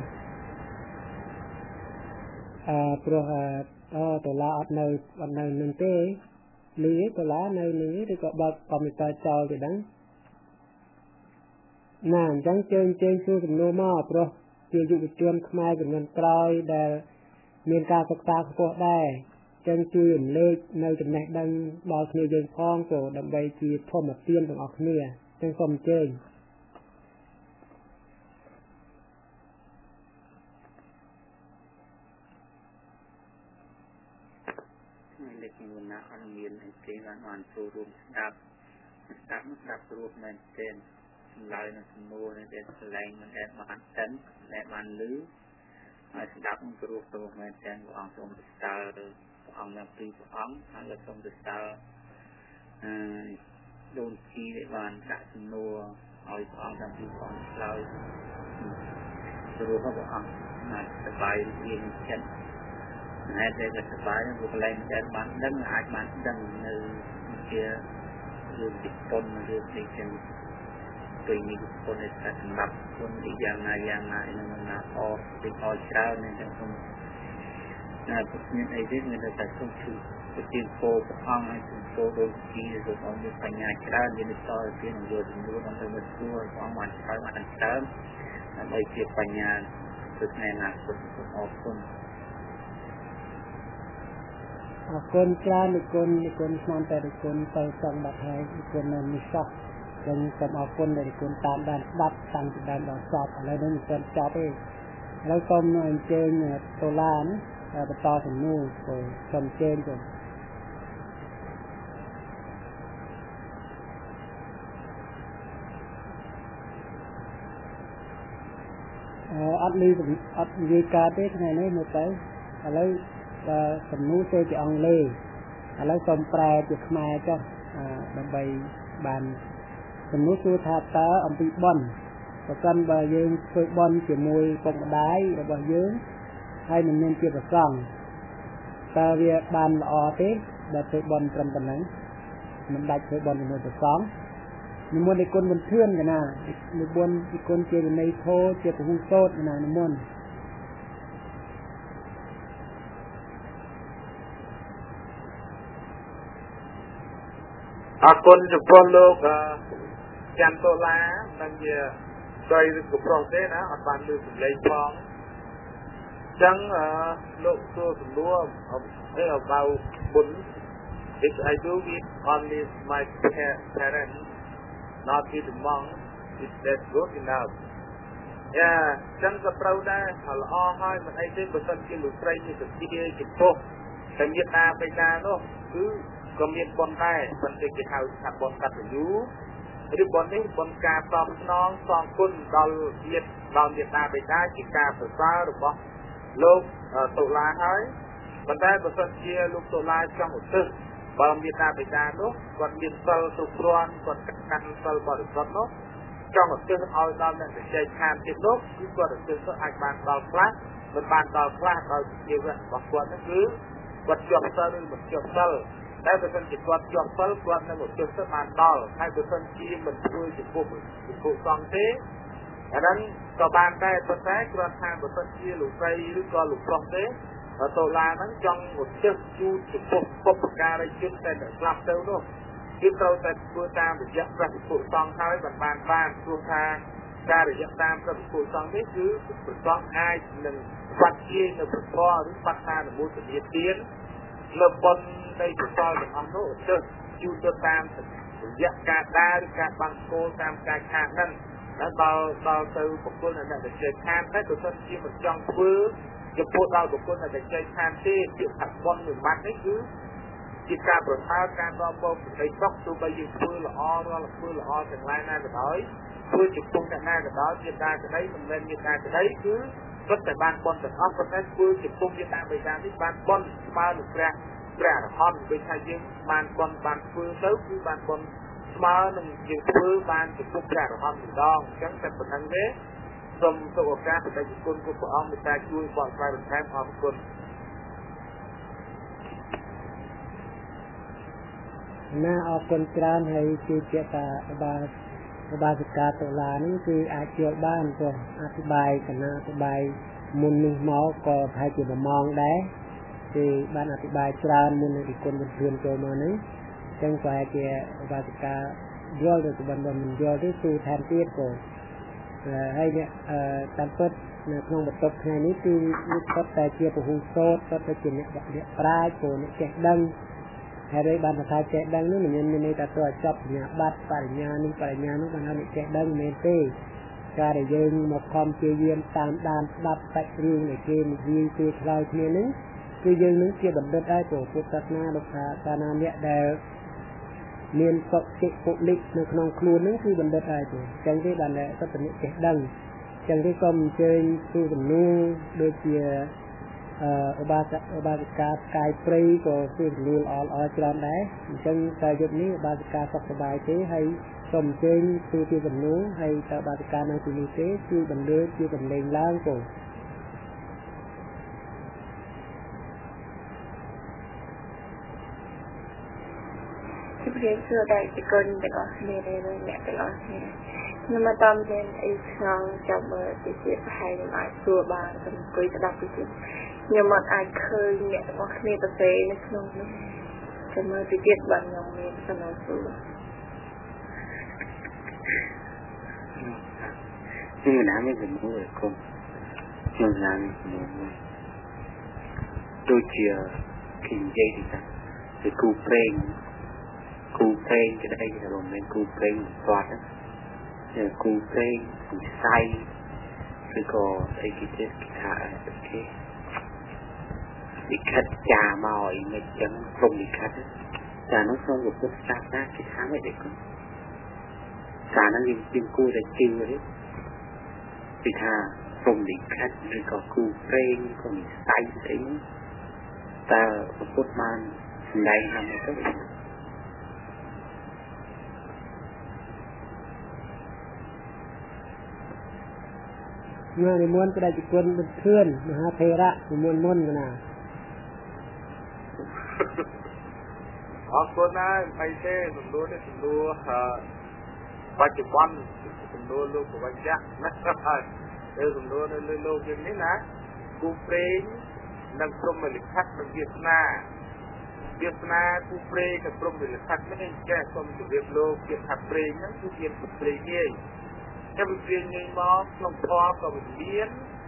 ตัวละอันในหนึ่งเต้นี้ตัวละในนี้thì có bậc còn mình ta chào thì đắng nàng chẳng trên xuôi cùng nô mò pro chưa dụ chuyên khai của ngân còi để miền ca sọc ta của đây chân chui lên nơi trên này đang bao nhiêu dân phong của đầm bay chỉ thô một tiên của ọc nia chân phòng trên เล็กมูลนะอันเมียนให้เก่งอันอ่านโชว์รวมดับรูปแมนเทน lại nó mua nên để lại mình đem bán tấn để bán lưới sẽ đáp ứng cái ruột mà trên của ông xong được sao rồi ông làm tùy của ông hay là xong được sao đồn chi để bán đã mua hỏi của ông làm tùy của ông sao ruột của ông mà sắp bài riêng chân hay để là sắp bài nó buộc lên để bán đấng ai bán đấng như kia ruột dịch tôn ruột dịch chân tùy như con này sẽ thành lập con đi dạng này nên là họ đi họ trao nên chẳng không tất nhiên ấy biết người ta phải không chịu cái tiền phố của ông hay tiền phố đôi khi rồi ông được phải nhà trao nên được cho tiền rồi thì mua ông phải mất xua ông hoàn trao mà ăn trao bởi việc phải nhà thực này là của họ không con cha con mang tới con tới trong bậc hai con mình sắp dan kemampuan dari kuntan dan sebab tangki dan dosop lalu ni kon cop eh lalu kom enceng tolan betul semua kom enceng tu at li ka teថ្ងៃនេះមើលទៅឥឡូវសំណួរទៅជាអង់គ្លេសឥឡូវសូមប្រែជាខ្មែរចុះដើម្បីបានសំណួរសួរថាតើអំពីបន់ប្រសិនបើយើងធ្វើបន់ជាមួយពុកម្ដាយរបស់យើងហើយមិនមានជាប្រសង់តើវាបានល្អទេបើធ្វើបន់ត្រឹមប៉ុណ្ណឹងមិនដាច់ធ្វើបន់ជាមួយប្រសង់និមន្តឯគុណមិនធឿនកណានិមន្តឯគុណជាវិន័យធម៌ជាពហុសូត្រណានិមន្តអរគុណចំពោះលោកច័ន្ទតូឡានឹងជាស្រីឬក៏ប្រុសទេណាអត់បានលើកសម្លេងផងអញ្ចឹងលោកសួរសំណួរabout បុណ្យ if I do it only my parents not with the monk is that good enough យ៉ាអញ្ចឹងក៏ត្រូវដែរល្អហើយមិនអីទេបើសិនជាលោកស្រីជាសទ្ធាជាពុះតែមានតាបិតានោះគឺក៏មានបុណ្យដែរប៉ុន្តែគេហៅថាបុណ្យកតញ្ញូឬបុណ្យនេះបុណ្យការតបស្នងសងគុណដល់ញាតិដល់មេត្តាបិតាជាការប្រសើររបស់លោកតុលាហើយប៉ុន្តែបើសិនជាលោកតុលាចង់ឧទ្ទិសបើមេត្តាបិតានោះគាត់មានសិលគ្រប់គ្រាន់គាត់កាន់សិលបរិសុទ្ធនោះចង់ឧទ្ទិសឲ្យដល់អ្នកវិជ័យខានទៀតនោះគឺគាត់ឧទ្ទិសទៅអាចបានដល់ខ្លះមិនបានដល់ខ្លះដោយជីវិតរបស់គាត់នោះគឺគាត់ជាប់សិលឬមិនជាប់សិលតែបើសិនជាគាត់ជាប់សិលគាត់នឹងឧទ្ទិសទៅបានដល់ហើយបើសិនជាមិនធ្វើជាពុទ្ធសង្ឃទេអាហ្នឹងក៏បានដែរប៉ុន្តែគ្រាន់ថាបើសិនជាលោកស្រីឬក៏លោកប្រុសទេតូឡាហ្នឹងចង់ឧទ្ទិសជូនចំពោះបុព្វការីជនតែអ្នកស្លាប់ទៅនោះគឺត្រូវតែធ្វើតាមរយៈព្រះភិក្ខុសង្ឃហើយបានព្រោះថាការរយៈតាមព្រះភិក្ខុសង្ឃនេះគឺព្រះសង្ឃអាចនឹងបាត់ជានៅប្រព័ន្ធឬបាត់តាមមូលធានទានលើបុណ្យនៃកុសលទាំងអស់នោះឧទ្ទិសជូនទៅតាមរយៈការដើរឬការបាំងគោលតាមការខាតហ្នឹងដល់ទៅបុគ្គលអ្នកដែលចេះខាតតែបើសិនជាមិនចង់ធ្វើចំពោះដល់បុគ្គលអ្នកដែលចេះខាតទេជាអបុណ្យមួយម៉ាត់នេះគឺជាការប្រសើរការនាំមកសេចក្តីសុខទោះបីយើងធ្វើល្អរាល់ធ្វើល្អទាំងឡាយណាក៏ដោយធ្វើចំពោះអ្នកណាក៏ដោយជាការក្តីមិនមែនមានការក្តីគឺពិតតែបានបុណ្យទាំងអស់ប៉ុន្តែធ្វើចំពោះមេត្តាបិតានេះបានបុណ្យស្មើនឹងព្រះអរហន្តដូចថាយើងបានបុណ្យបានធ្វើទៅគឺបានបុណ្យស្មើនឹងយើងធ្វើបានចំពោះព្រះអរហន្តម្ដងអញ្ចឹងតែប៉ុណ្្នឹងទេសូមសូមឱកាសបដិគុណគ្រប់ព្រះអង្គមេត្តាជួយបកស្រាយបន្ថែមអរគុណណាអរគុណច្រើនហើយជាតាបាសិកាតុលានេះគឺអាចជឿបានព្រោះអธิบายកណាអธิบายមុននេះមកក៏ប្រហែលជា1ម៉ោងដែរគឺបានអธิบายច្រើនមុននឹងគុណវិធានចូលមកនេះអញ្ចឹងប្រហែលជាបាសិកាយល់ទៅបានមិនយល់ទេគឺថែមទៀតក៏ហើយតាមពិតនៅក្នុងបន្ទប់ថ្ងៃនេះគឺវាពិតតែជាពហុសូត្រពិតតែជាអ្នកប្រាជ្ញព្រោះអ្នកចេះដឹងហើយបានថាចេះដឹងនោះមិនមានន័យថាទៅចប់បញ្ញាបត្របរិញ្ញានេះបានថាអ្នកចេះដឹងមែនទេការដែលយើងមកខំជាយាមតាមដានស្ដាប់សាច់រឿងនៃគេនិយាយពីឆ្លើយគ្នានេះគឺយើងនឹងជាបណ្ឌិតហើយព្រោះពុទ្ធសាសនាលោកថាកាលណាអ្នកដែលមានសុខចិត្តពុលិកនៅក្នុងខ្លួនហ្នឹងគឺបណ្ឌិតហើយទេអញ្ចឹងទេបានតែសត្វនិកចេះដឹងអញ្ចឹងទេក៏អញ្ជើញសួរសំណួរដូចជាឧបាសិកាផ្កាយព្រៃក៏សួរសំណួរល្អច្រើនដែរអញ្ចឹងតែយប់នេះឧបាសិកាសុខសប្បាយទេហើយសូមអញ្ជើញសួរជាសំណួរហើយតើឧបាសិកានៅទីនេះទេគឺបណ្ឌិតជាបណ្លេងឡើងទៅរៀនសួរតែពីគុណទាំងអស់គ្នាអ្នកទាំងអស់គ្នាខ្ញុំមកតាមរៀនអីក្នុងចាំមើលទីទៀតប្រហែលខ្ញុំអាចសួរបានទៅអង្គុយស្ដាប់ទីទៀតខ្ញុំមិនអាចឃើញអ្នកទាំងអស់គ្នាទៅពេលនៅក្នុងនេះចាំមើលទីទៀតបានខ្ញុំមានសំណួរសួរខ្ញុំណាមានសំណួរគុំខ្ញុំណាមានសំណួរដូចជាគេនិយាយថាគឺគូព្រេងcái đây là một mình cú prênh toát á cú prênh cú say rồi có cái chết cái thả cái khát trà mỏi mấy chân không bị khát á trà nó không được bớt sát ra cái thả vậy đấy con trà nó liên cú để kêu đấy cái thả không bị khát rồi có cú prênh còn bị say đấy ta bớt man này làm cái người muốn cái đại chỉ quân bên thươn mà ha thề ra muốn cái nào con này phải thế sủng đua bạch chụp bắn sủng đua luôn của bạch giác đây sủng đua lên lô cái này nè cú prey nâng trong mình khách nâng Việt Nam cú prey cái trong mình khách này cái trong cái Việt lô cái khách prey nó cứ Việt prey gì cái việc như nó không có có một biến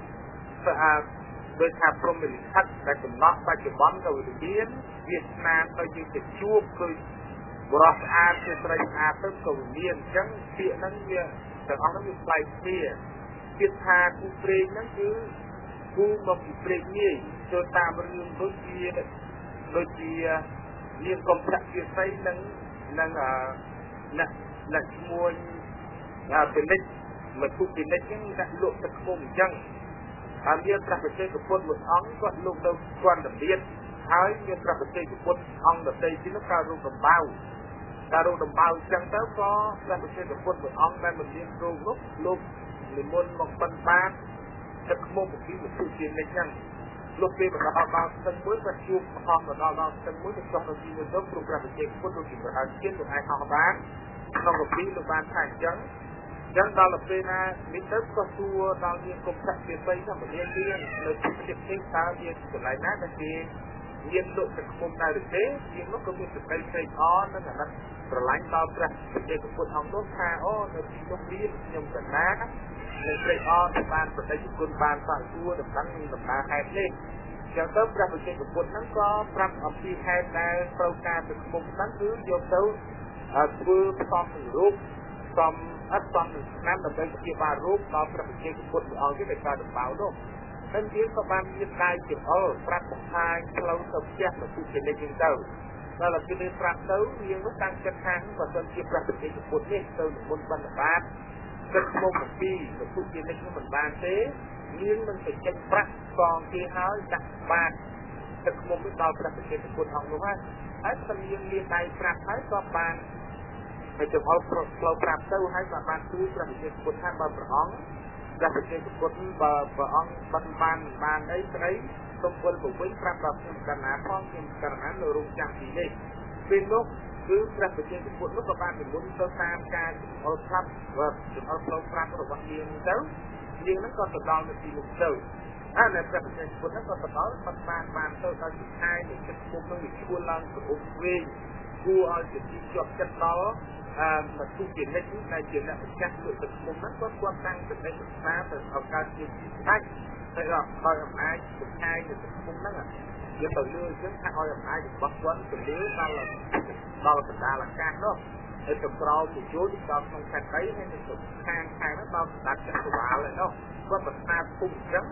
โดยทางกรมบริษัทแต่กำลังปัจจุบันก็วิธีเวียดนามก็ยังจะช่วยคือบริษัทจะประชาชนก็วิธีจังเสียนั้นเนี่ยแต่เอานั้นมีปลายเสียเกียรติทางผู้เปรย์นั้นคือผู้มาผู้เปรย์นี่โดยตามเรื่องโดยเรียนกรมพระเกียรติไซนั้นนักมวยเป็นเล็กเหมือนผู้เป็นเล็กยังนักโลกตะคุ่มจังเมียประเทศกับคนหมดอังก็ลงเราควันดับเบียนท้ายเมียประเทศกับคนอังดับเตยที่นักการลงดับเบาจังเต้าก็ประเทศกับคนหมดอังได้มันเลี้ยงลูกหรือมนมองปันปานจะขโมยบุกที่บุกผู้เป็นเล็กยังลูกเป็นแบบเราตั้งมือประชุมห้องเราตั้งมือจะต้องเราจีนเราต้องปรุงประเทศคนเราจีนประเทศเช่นตัวไอ้ห้องบ้านต้องกับพี่ลูกบ้านถ่ายจังยังตอนเราเป็นนะมิตรก็ตัวเราเรียนกรมศักดิ์ไปทำเรียนเราคิดเด็กเด็กสาวเรียนส่วนไหนนะนั่นเองเรียนโดยสังคมในหรือเปล่าเรียนนกก็มีสุดไปใส่อ้อนนั่นแหละประหลาดตอนแรกเด็กคนทำนกคาอ้อนในที่นกเรียนยมกันนะในใส่อ้อนในบ้านประเทศคนบ้านฝั่งตัวดังนั้นดังนาแฮมเล่ยังเติมประเทศคนนั้นก็ปรับอภิแฮมในโปรแกรมสังคมนั้นคือโยมเต้าคือซ้อมรูปซ้อมตอนนั้นเราไปเกี่ยวกับรูปเราประเทศคนเอาที่เป็นการดับเบาโลกนั่นเองก็บางทีได้เกี่ยวกับปรับทางเราต้องแยกมาพูดกันในยิงเต้าแล้วเราจะได้ปรับเต้าเรียงว่าการจัดทางก็ต้องเกี่ยวกับประเทศคนนี้เต้าหนึ่งบนบรรดาจะโมงปีมาพูดกันในที่มันบางเต้เลี้ยงมันเป็นจังปรับกองที่หายจากบางจะโมงไม่ต่อประเทศคนเอาหรือว่าไอ้คนเลี้ยงได้ปรับให้ก็บางให้เฉพาะเราปรับเต้าให้มาบ้านตู้ประเทศคนท่านมาประองประเทศคนประองบ้านไอ้ตรงคนบุกไปปรับแบบกันหนาพ้องกันหนาเรารุ่งจังทีนี้เป็นนกคือประเทศคนนกกับบ้านเป็นมุนตัวตามการเอาทับว่าเอาเราปรับระหว่างเลี้ยงเต้าเลี้ยงนั้นก็ตะดองในที่มุกเต้าในประเทศคนนั้นก็ตะดองบ้านเต้าตอนสุดท้ายเนี่ยจะมุกต้องมีชั่วลังกับองค์เวงกูเอาจุดที่จบจัดล้อmà tu viện lên những này chuyện là các sự thực một rất có quan tăng từ đây thực phá từ học cao chuyện sách phải là coi làm ai thực hai thì thực không đó là giờ từ lưa chúng ta coi làm ai thì bắt quấn từ lứa ta là thực ra là can đó để từ pro từ chối đi cho không thành đấy hay từ khang nó bao đặt cho tụi bà lại đâu có bậc ta phun trắng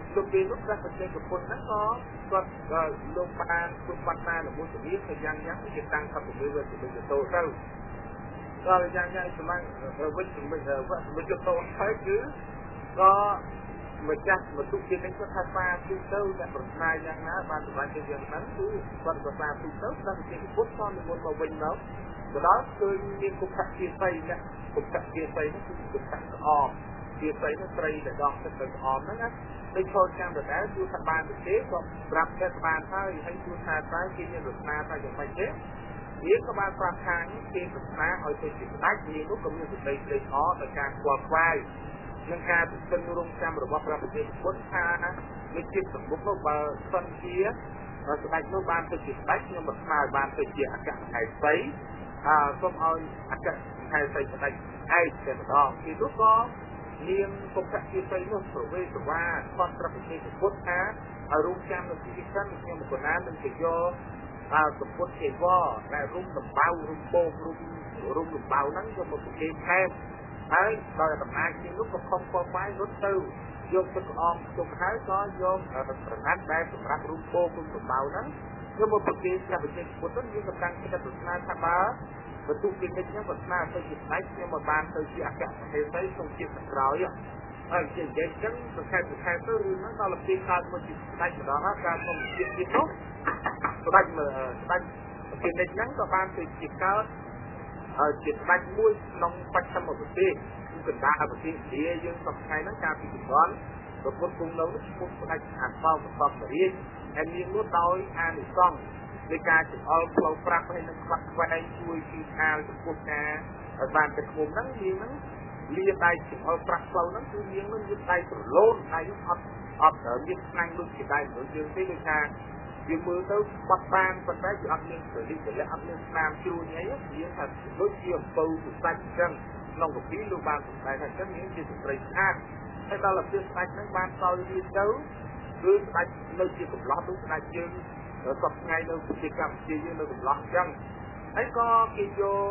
លោកពេលនោះព្រះប្រជេកពុទ្ធហ្នឹងក៏គាត់លោកបានជួបបាត់ណាមួយជំនាញទៅយ៉ាងជាតាំងសព្វវិវត្តទៅទៅដល់យ៉ាងសម្រាប់វិជ្ជាវិជ្ជាតោហើយគឺក៏ម្ចាស់មតុជានេះគាត់ថាសាទូទៅអ្នកប្រាជ្ញាយ៉ាងណាបានសម្រាប់ជាយ៉ាងហ្នឹងគឺគាត់ក៏សាទូទៅព្រះប្រជេកពុទ្ធក៏និមន្តមកវិញមកដល់ឃើញមានគុខៈជាស័យអ្នកគុខៈជាស័យនោះគឺគុខៈក្អមជាស័យនោះត្រីដែលដងទឹកទៅក្អមហ្នឹងណាដូចចូលចាំដដែលគឺថាបានទេក៏ប្រាប់តែបានហើយគឺថាតែគេមានរស្នាថាយ៉ាងម៉េចទេវាក៏បានប្រាប់ថាគេរស្នាឲ្យទៅជាស្ដេចនេះនោះក៏មានសេចក្តីត្រេកអរដោយការខ្វល់ខ្វាយនឹងការទិញរងចាំរបស់ព្រះប្រជេកពុទ្ធថាវិជាសម្បុកនោះបើសិនជាស្ដេចនោះបានទៅជាស្ដេចខ្ញុំមិនស្មើបានទៅជាអគ្គមហេសីសូមឲ្យអគ្គមហេសីស្ដេចឯកតែម្ដងពីនោះក៏នាងគុកជាស័យនោះប្រវេសវាគាត់ប្រពៃណីពុទ្ធថាឲ្យរងចាំនៅទីនេះខ្ញុំកណានឹងទៅយកសម្ពុតទេវដែលរុំដំបៅរុំបោករុំដំបៅហ្នឹងយកមកប្រគេនថែមហើយដោយតំណាងជានោះក៏ខំផងបាយរត់ទៅយកទឹកអមទុកហើយក៏យកប្រណាត់ដែលសម្រាប់រុំបោករុំដំបៅហ្នឹងយកមកប្រគេនព្រះប្រជេកពុទ្ធយើងក៏តាំងចិត្តប្រាថ្នាថាបើបន្ទុកពីនេះខ្ញុំប្រាថ្នាទៅជាស្ដេចខ្ញុំមកបានទៅជាអគ្គមហេសីក្នុងជាតិក្រោយហើយជានិយាយចឹងប្រខែទៅរឿងហ្នឹងដល់ពេលកើតមកជាស្ដេចម្ដងហើយការក្នុងជាតិទៀតនោះស្ដេចពីនេះហ្នឹងក៏បានទៅជាកើតជាស្ដេចមួយក្នុងបច្ចុប្បន្នប្រទេសគឺកណ្ដាលប្រទេសឥណ្ឌាយើងសពថ្ងៃហ្នឹងការពីជំនាន់ប្រពុតគង់នៅនេះឈ្មោះស្ដេចអាសោកសពរាជហើយមាននោះដោយអានិសង្ឃនៃការចង្អុលផ្លូវប្រាក់ហើយនឹងខ្វាក់ខ្វែងជួយពីខាលចំពោះការបានទឹកឃុំហ្នឹងយើងហ្នឹងលាដៃចង្អុលប្រាក់ផ្លូវហ្នឹងគឺយើងនឹងយកដៃប្រឡូនដៃហ្នឹងអត់មានស្នាញ់ដូចជាដៃរបស់យើងទេដូចថាវាមើលទៅបាត់បានប៉ុន្តែវាអត់មានពលិកលៈអត់មានស្នាមជ្រួញអីយើងថាដូចជាអំពៅសុសាច់អញ្ចឹងក្នុងកាពីលោកបានសម្ដែងថាអញ្ចឹងយើងជាស្ត្រីស្អាតហើយដល់ទៅស្ដេចហ្នឹងបានសោយរៀនទៅគឺស្ដេចនៅជាកំឡោះដូចស្ដេចយើងសពថ្ងៃនៅប្រទេសកម្ពុជាយើងនៅកំឡោះអញ្ចឹងហើយក៏គេ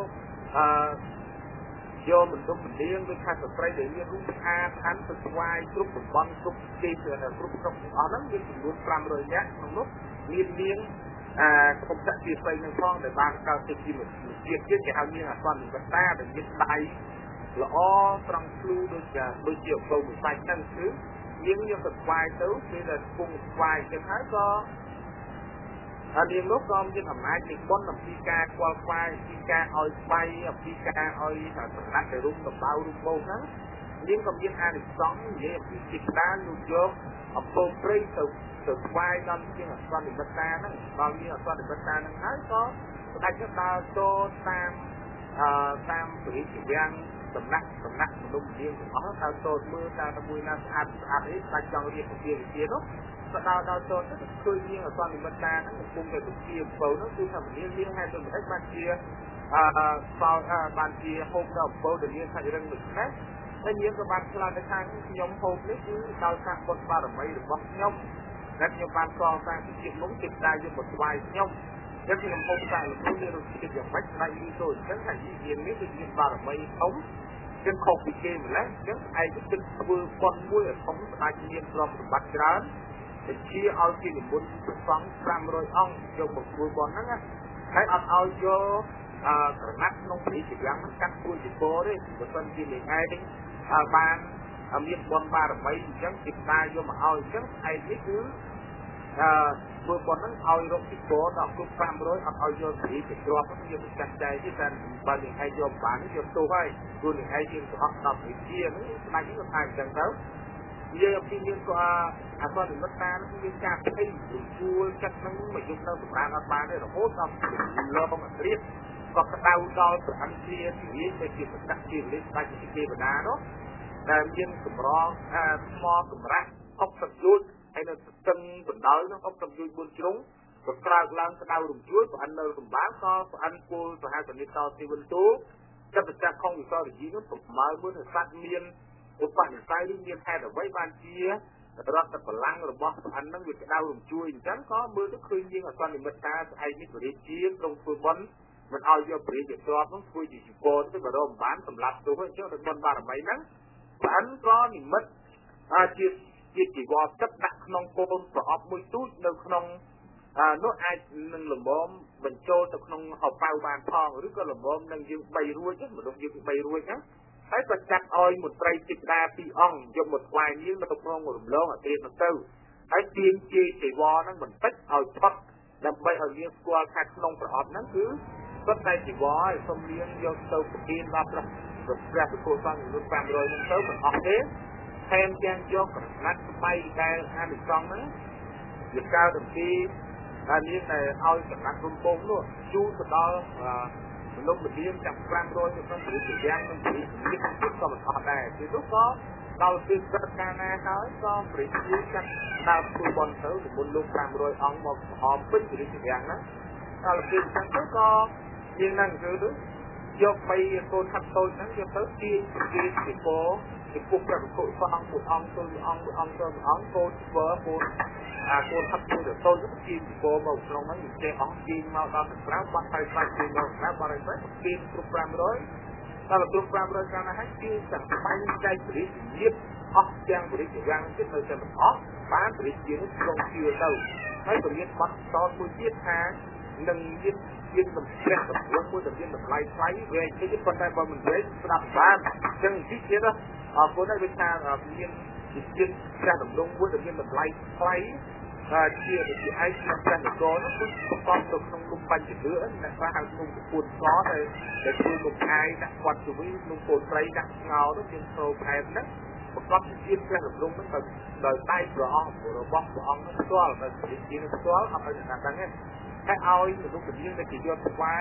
យកបន្ទុកពលាងដូចថាស្ត្រីដែលមានរូបស្អាតខាន់ទៅស្វាយគ្រប់តំបន់គ្រប់ទីគ្រប់ស្រុកទាំងអស់ហ្នឹងមានចំនួន500នាក់ក្នុងនោះមាននាងគុំតាជាស្រីនឹងផងដែលបានកើតទៅជាជាតិទៀតគេហៅនាងអសន្និវតាដែលមានដៃល្អត្រង់ភ្លូដូចជាអំពៅមួយសាច់ហ្នឹងគឺនាងយកទៅស្វាយទៅពេលដែលគង់ស្វាយទៅហើយក៏នាងនោះក៏មានអំណាចនៃបុណ្យអំពីការខ្វល់ខ្វាយពីការឲ្យស្បៃអំពីការឲ្យសម្រាប់ទៅរុំដំបៅរុំបោកហ្នឹងនាងក៏មានអានិសង្ឃនិយាយអំពីជាដានលោកយកអំពើព្រៃទៅស្វែងដល់ជាអសន្និបតាហ្នឹងដល់មានអសន្និបតាហ្នឹងហើយក៏ស្ដេចទៅដើរចូលតាមព្រះរាជវាំងសំណាក់មនុស្សជាងទាំងអស់ដើរចូលមើលតាមមួយណាស្អាតអីស្ដេចចង់រៀបពជានោះក៏ដល់ចូលទៅឃើញមានអសន្និបតាហ្នឹងកំពុងតែពជាអំពៅនោះគឺថាមានហេតុដូចម្ដេចបានជាបានជាហូបដល់អំពៅដែលមានសាច់រឹងដូចនេះហើយយើងក៏បានឆ្លើយទៅថាខ្ញុំហូបនេះគឺដោយសារបុណ្យបារមីរបស់ខ្ញុំដែលខ្ញុំបានកសាងពីជាតិនោះចិត្តដែលយកមកស្វែងខ្ញុំដែលខ្ញុំហូបតែលោកមានរសជាតិយ៉ាងម៉េចស្ដេចយីទៅអញ្ចឹងថាយាននេះគឺមានបារមីធំជាខុសពីគេម្ល៉េះអញ្ចឹងឯងគិតធ្វើបុណ្យមួយឲ្យធំស្ដេចមានទ្រព្យសម្បត្តិច្រើនតែជាឲ្យគេនិមន្តព្រះសង្ឃ500អង្គយកមកធ្វើបុណ្យហ្នឹងហើយអត់ឲ្យយកក្រណាត់ក្នុងព្រះរាជវាំងហ្នឹងកាត់គួរជាពោទេបើមិនជាលេងឯងបានមានបុណ្យបារមីអញ្ចឹងគេផ្សាយយកមកឲ្យអញ្ចឹងឯនេះគឺធ្វើបុណ្យហ្នឹងឲ្យរកពីពោដល់គ្រប់500អត់ឲ្យយកព្រះរាជទ្រព្យហ្នឹងយកទៅចាស់ចែកទេតែបើលេងឯងយកបានយកទោសហើយព្រោះលេងឯងយើងប្រហោះដល់វិជាហ្នឹងស្ដេចហ្នឹងថាអញ្ចឹងទៅនិយាយអំពីមានក៏អសន្និបតាហ្នឹងមានការភ័យរំជួលចិត្តហ្នឹងមកយកទៅសម្រាប់អត់បានទេរហូតដល់លោកអត្រាក៏ក្តៅដល់ព្រះអង្គជាទៅជាប្រកាសជាលេខស្ដេចជាទេវតានោះដែលមានកម្រងថ្មកម្រាស់60យោជហើយនៅស្ទឹងបណ្ដោយនោះ60យោជ4ជ្រុងក៏ក្រោកឡើងក្តៅរំជួលប្រអិននៅសម្បាលក៏ប្រអិនគោលសហគមន៍តទីវិនទូចិត្តប្រកាសខុងវិសរជីនោះប្រមើលមើលថាសត្វមានឧបនិស្ស័យនេះមានហេតុអ្វីបានជារដ្ឋបល្ល័ង្ករបស់ប្រអិនហ្នឹងវាក្តៅរំជួលអញ្ចឹងក៏មើលទៅឃើញយើងអសន្និមិត្តការស្អែកនេះបរិយាជាក្នុងធ្វើបុណ្យមិនឲ្យយកព្រះរាជទ្រព្យហ្នឹងធ្វើជាជីវរទៅក៏រំបានសម្រាប់ទោសអញ្ចឹងទៅបុណ្យបារមីហ្នឹងប្រអិនក៏និមិត្តជាជាជីវរទឹកដាក់ក្នុងកូនប្រអប់មួយទូចនៅក្នុងនោះអាចនឹងលំមបញ្ចូលទៅក្នុងហៅប៉ៅបានផងឬក៏លំមនឹងយើង3រួចមនុស្សយើង3រួចហ្នឹងហើយក៏ចាត់ឲ្យមន្ត្រីទេវតា2អង្គយកមកថ្វាយនាងនៅក្នុងរំលងអាទេទៅហើយទាញជាជីវរហ្នឹងបន្តិចឲ្យផុតដើម្បីឲ្យនាងស្គាល់ថាក្នុងប្រអប់ហ្នឹងគឺពិតតែជីវរហើយសូមនាងយកទៅប្រទានដល់ព្រះភិក្ខុសង្ឃចំនួន500ហ្នឹងទៅមិនអស់ទេថែមទាំងយកក្រណាត់ស្បៃដែលអានិសង្ឃហ្នឹងវាកើតអំពីហើយនាងដែលឲ្យចំណាត់រំពងនោះជួទៅដល់មនុស្សម្នាចាំ500ទៅក្នុងព្រះជាយ៉ាងនឹងព្រះជាក៏មិនអត់ដែរពីនោះក៏ដល់ពេលព្រឹត្តិការណ៍ណាហើយក៏ព្រះជាចាប់ដើរធ្វើបន់ទៅមុនលោក500អង្គមកអមពេញព្រះជាយ៉ាងណាដល់ពេលចឹងទៅក៏ជាងហ្នឹងគឺយក3កូនហាត់តូចហ្នឹងយកទៅទាញប្រគេនពីពោពីពុកព្រះភិក្ខុសង្ឃមួយអង្គទៅមួយអង្គកូនធ្វើកូនហាត់មួយទៅតូចទៅទាញពីពោមកក្នុងហ្នឹងវាចេះអស់ទាញមកដល់ក្រៅបាត់ហើយបាត់ទាញមកក្រៅបាត់ហើយទាញគ្រប់500ដល់គ្រប់500កាលណាហើយទាញទាំងបាញ់ចែកព្រះជាអស់ទាំងព្រះជាយ៉ាងទៀតនៅតែមិនអស់បានព្រះជានោះក្នុងជឿទៅហើយក៏មានបាត់តមួយទៀតថានឹងមានសម្ភារៈរបស់មួយដែលមានតម្លៃថ្លៃវែងទៀតប៉ុន្តែបើមិនវែងស្ដាប់បានអញ្ចឹងទីទៀតអរគុណហើយវាថាមានជាតិព្រះតម្រង់មួយដែលមានតម្លៃថ្លៃជាឯកក្នុងព្រះនគរនោះគឺប្រកបទៅក្នុងលំបញ្ចលឿនអ្នកខ្លះហៅក្នុងប្រពន្ធកដែលធ្វើលំអាយដាក់គាត់ទៅវិញក្នុងកូនត្រីដាក់ស្ងោនោះជាចូលខែហ្នឹងប្រកបជាតិព្រះតម្រង់ហ្នឹងដោយដៃព្រះអង្គរបស់ព្រះអង្គនោះផ្ទាល់ដោយជានឹងផ្ទាល់អត់ឲ្យអ្នកដឹងទេហើយឲ្យមនុស្សម្នាដែលជាយកថ្វាយ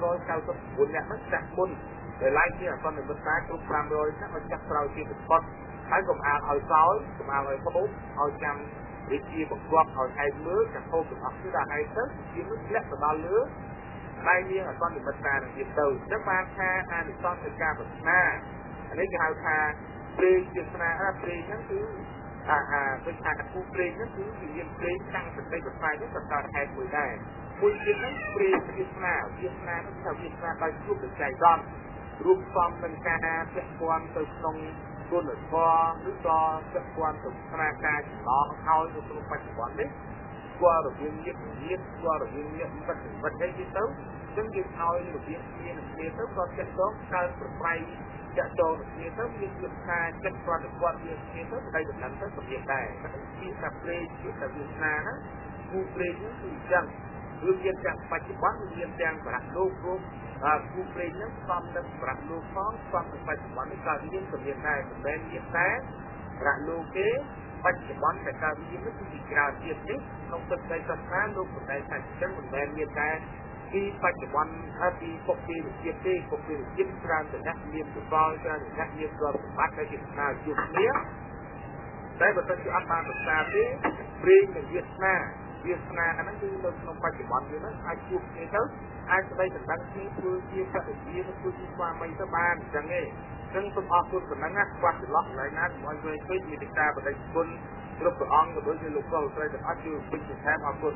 499នាក់ហ្នឹងចាក់មុនដែលឡាយជាអសន្និមិត្តតាគ្រប់500នាក់ឲ្យចាក់ក្រោយជាបន្ទាត់ហើយកុំអាលឲ្យសោយកុំអាលឲ្យហូបឲ្យចាំវិជាបង្គាប់ឲ្យឯងមើលចាំហូបទាំងអស់គឺដល់ឯងទៅជានោះធ្លាក់ទៅដល់លើដៃនាងអសន្និមិត្តតានឹងទៀតទៅចឹងបានថាអានិសង្សនៃការប្រាថ្នាអានេះគេហៅថាព្រេងជាស្នាព្រេងហ្នឹងគឺដូចថាគូព្រេងហ្នឹងគឺមានព្រេងតាំងសតិប្រសាយនេះក៏កើតហេតុមួយដែរមួយទៀតហ្នឹងព្រេងវាសនាហ្នឹងថាវាសនាដោយជួបដោយចៃដន្យរួមផ្សំនឹងការពាក់ព័ន្ធទៅក្នុងគុណធម៌ឬក៏ពាក់ព័ន្ធទៅស្នាការចម្លងឲ្យនៅក្នុងបច្ចុប្បន្ននេះស្គាល់រវាងញាតិស្គាល់រវាងញាតិមិត្តអីទៅចឹងយើងឲ្យរបៀបគ្នាទៅក៏ចិត្តទៅកើតប្រប្រៃចាក់ចូលគ្នាទៅមានគិតថាចិត្តប្រតិបត្តិវាគ្នាទៅប្តីដំណឹងទៅសម្រាប់ដែរពីថាព្រេងជាតែវាសនាណាគូព្រេងហ្នឹងគឺអញ្ចឹងគឺមានទាំងបច្ចុប្បន្នមានទាំងប្រាក់លោកគ្រប់គូព្រេងហ្នឹងស្សំនឹងប្រាក់លោកផងស្សំនឹងបច្ចុប្បន្ននេះក៏មានសម្រាប់ដែរមិនមែនមានតែប្រាក់លោកទេបច្ចុប្បន្នតែការវិនិយោគគឺក្រៅទៀតនេះក្នុងទឹកដីសាសនាលោកបណ្ដៃថាអញ្ចឹងមិនមែនមានតែពីបច្ចុប្បន្នហើយពីពុកពីវិជាទេពុកពីវិជាច្រើនតែអ្នកមានសកលច្រើនអ្នកមានទ្រព្យសម្បត្តិដែលជាស្នាជួបគ្នាតែបើសិនជាអត់បានប្រសាទេព្រេងនិងវាសនាហ្នឹងគឺនៅក្នុងបច្ចុប្បន្ននេះអាចជួបគ្នាទៅអាចស្ដីដណ្ដឹងគ្នាធ្វើជាកតញ្ញូធ្វើជាស្វាមីទៅបានអញ្ចឹងទេซึ่งសូមអរគុណប៉ុណ្ណឹងណាខ្វះចន្លោះកន្លែងណាសូមឲ្យជួយពេកមានការបដិគុណគ្រប់ព្រះអង្គក៏ដូចជាលោកគ្រូស្រីទាំងអស់ជួយពេញបន្ថែមអរគុណ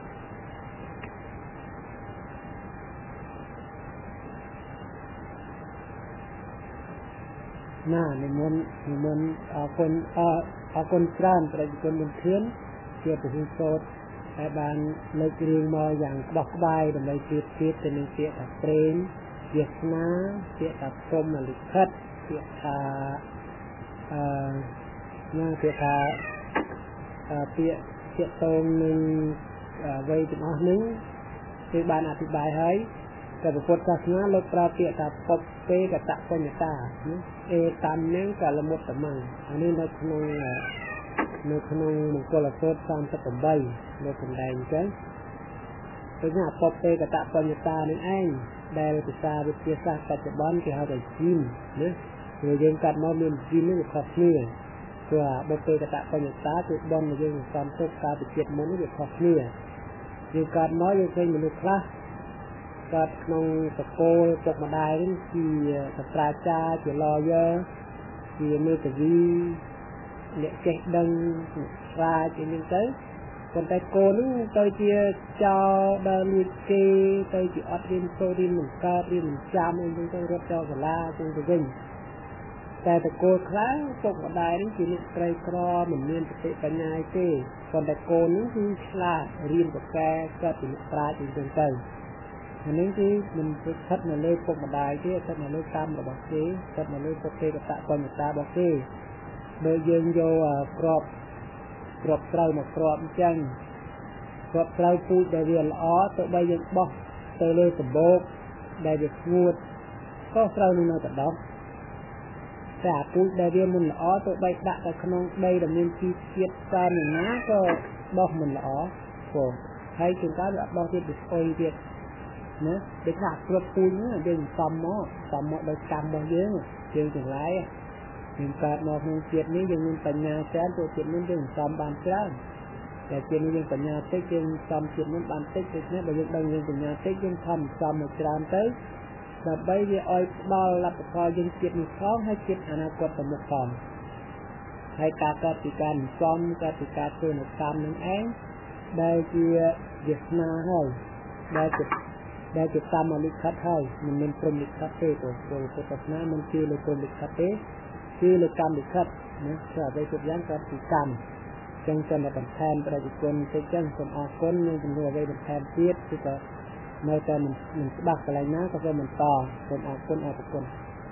ណានិមន្តអរគុណច្រើនព្រះគុណមិនធៀនជាពហុសោតដែលបានលើករៀងមកយ៉ាងក្បោះក្បាយដើម្បីជៀបទៅនឹងពាក្យថាព្រេងវាសនាពាក្យថាព្រហ្មលិខិតពាក្យថាពាក្យតងនឹងអ្វីទាំងអស់នេះគឺបានអធិប្បាយហើយតែពុទ្ធសាសនាលោកប្រើពាក្យថាពុទ្ធពេកតបញ្ញតាអេតាមនឹងកលមុតតំងអានេះនៅក្នុងមង្គលសូត្រ38លោកសម្ដែងអញ្ចឹងគឺថាពុទ្ធពេកតបញ្ញតានឹងឯងដែលភាសាវិទ្យាសាស្ត្របច្ចុប្បន្នគេហៅថាជីនណាគឺយើងកាត់មកមានជីននេះវាខុសគ្នាព្រោះបុព្វេកតបញ្ញតាគឺបនយើងសំទុកការពិជាតិមុននេះវាខុសគ្នាយើងកាត់មកយើងឃើញមនុស្សខ្លះកើតក្នុងសកលពុកម្ដាយនេះជាសាស្ត្រាចារ្យជា lawyer ជាមេធាវីអ្នកចេះដឹងស្រាវជ្រាវនេះទៅប៉ុន្តែកូននឹងទៅជាចោលដើរលួចគេទៅជាអត់រៀនសូត្ររៀនមិនកើតរៀនមិនចាំអីចឹងទៅរត់ចូលសាលាចឹងទៅវិញអแต่ตะโกนคล้ายพวกได้นี่คือลูกไตรกรอเหมือนเรียนปฏิปัญญาเต้ก่อนตะโกนนี่คือฉลาดเรียนกับแกก็ถึงปลาจนเกินอันนี้คือมันชัดมาเลยพวกได้ที่ชัดมาเลยตามระบบที่ชัดมาเลยพวกเตะกับตะกอนตาบอกที่โดยยืนโยกรอบเตาหมดกรอบจังกรอบเตาปูได้เรียนล้อตัวใบยังบอกเตยเลยสมบูรณ์ได้เด็กงูก็เตานี่นอนแต่ดอกแต่ปูได้เรียนมันล้อตัวใบดักแต่ขนมใบดำเนินชีเกียรตามอย่างนั้นก็บอกมันล้อโผล่ให้ถึงการแบบบอกที่ดิสโอยเดียดนะเด็กหลักกระปูเนี่ยเดินซ้ำหม้อโดยจำบางเยอะเยอะถึงไรถึงการมองเงินเกียรนี้ยังมีปัญญาแสนตัวเกียรนี้ยังซ้ำบานกลางแต่เกียรนี้ยังปัญญาเต็กยังซ้ำเกียรนั้นบานเต็กเนี่ยบางยังปัญญาเต็กยังทำซ้ำหมดกลางเต็กแบบใบเดียอ้อยบอลรับพอยังเกียรมีคล้องให้เกียรอนาคตสมุขความให้การกติการซ้อมกติการตัวหนึ่งซ้ำหนึ่งเองได้เกียรเดียนาให้ได้จุดตามมาลิขัดให้มันเป็นพรหมลิขัดเต้ตัวพุทธศาสนามันคือเลยพรหมลิขัดเต้คือเลยกรรมลิขัดนะถ้าได้จุดยั้งการติกรรมจังจะมาเป็นแทนประดิษฐ์คนจะจังสมอาคนนี่เป็นหัวไว้เป็นแทนเทียบที่จะในแต่มันบักอะไรนะก็จะมันต่อสมอาคนอาคน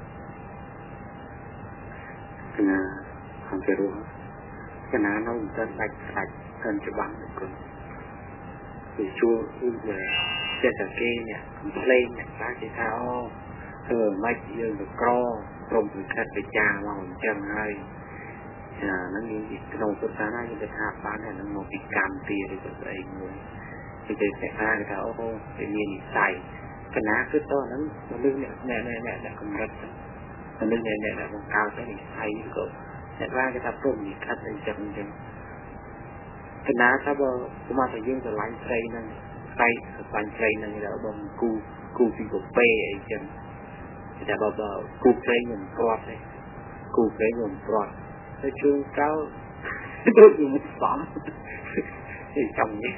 ขณะความจะรู้ขณะเราจะใส่เงินจะบังหนึ่งคนคือชั่วเจตเกเนี่ยเพลงเนี่ยร้านที่เท้าไม่ยืนกับกรอตรงถึงขัดไปจางว่าผมจังให้นั่นนี่ขนมพุทธาน่าจะไปหาบ้านเนี่ยนั่งมองปีกามตีอะไรกับตัวเองเลยที่จะแต่งหน้าเขาเป็นเมียนิสัยคณะคือตอนนั้นมันเรื่องเนี่ยกำลังมันเรื่องเนี่ยของก้าวใช่นิสัยก็แต่ว่าจะทำร่วมมีขัดเป็นจังคณะถ้าว่าผมมาแต่ยื่นจะไล่ใจนั่นไฟใจนั่นแล้วบางกูสิบเป้ไอ้จังแต่บ่กูใจเงินปลอดเลยกูใจเงินปลอดในช่วงเก้าตัวอยู่มันสองไอ้จังนี้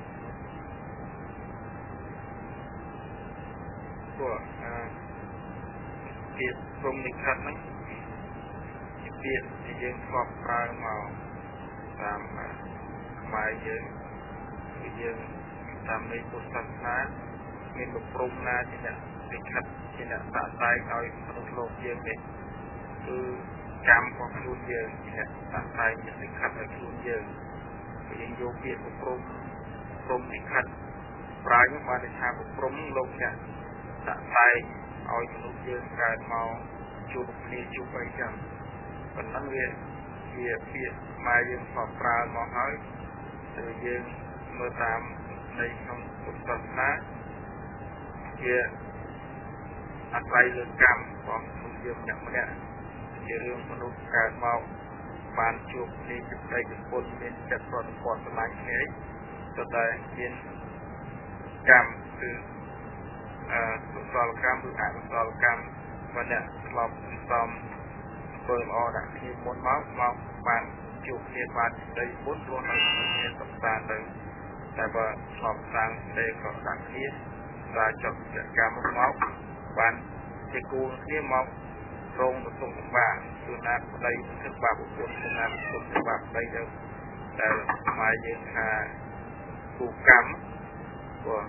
ก็เปลี่ยนตรงนี้ครับนะเปลี่ยนที่ยังครอบครองมาตามหมายยังทำในพุทธศาสนามีบุปรุงนาที่เนี่ยเป็นขัดที่เนี่ยตัดใจเอามนุษย์โลกเยอะเลยคือกรรมของครูเยอะที่เนี่ยตัดใจจะเป็นขัดในครูเยอะยังโยเปลี่ยนบุปรุงที่ขัดปลายมาในชาบุปรุงโลกเนี่ยตัดใจเอามนุษย์เยอะการเมาจูบนี่จูบไปจังเป็นนั่งเรียนเปลี่ยนมายังสอบปลาหมอหอยยังเมื่อตามในของพุทธศาสนาเกี่ยอะไรเรื่องกรรมของคนเยอะอย่างนี้เกี่ยเรื่องมนุษย์การเมาบานจูบนี่จุดใดจุดบนเป็นจัดปลดปลอดสลายเฉยตัวใดเป็นกรรมคือสุสานกรรมหรืออสุสานกรรมวันนี้เราซ้อมเปิดออดักที่มนต์มาบานจูบเนี่ยบานได้บุญรวมในเนี่ยสัปดาห์หนึ่งแต่ว่าสอบทางเด็กก็ดังนี้เราจัดการมุ่งมั่นวันจะกูเนี่ยมั่นตรงตรงบ้านคือนักได้ถึงบ้านบุคคลคือนักบุคคลบ้านได้เดียวแต่หมายถึงถูกกรรมก็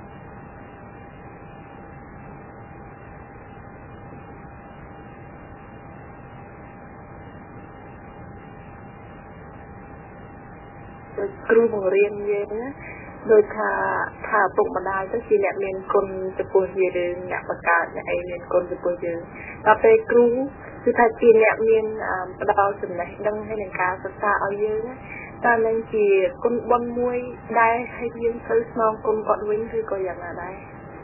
ครูបង្រៀនយើងណាដោយថាពុកម្ដាយទៅជាអ្នកមានគុណចំពោះយើងអ្នកបង្កើតអ្នកឯងមានគុណចំពោះយើងដល់ពេលគ្រូគឺថាជាអ្នកមានផ្ដល់ចំណេះដឹងហើយនឹងការសិក្សាឲ្យយើងតែនឹងជាគុណបុណ្យមួយដែលឲ្យយើងទៅស្នងគុណគាត់វិញឬក៏យ៉ាងណាដែរ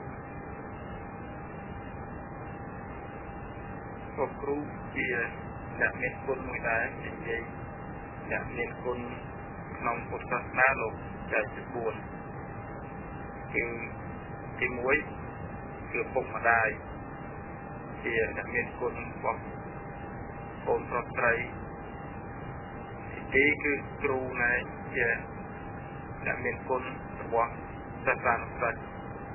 ពួកគ្រូជាអ្នកមានគុណមួយដែរនិយាយអ្នកមានគុណក្នុងពុទ្ធសាសនាលោកចែកជា4គឺទី1គឺពុកម្ដាយជាអ្នកមានគុណរបស់កូនប្រុសស្រីទី2គឺគ្រូណែជាអ្នកមានគុណរបស់សាសនាសិស្ស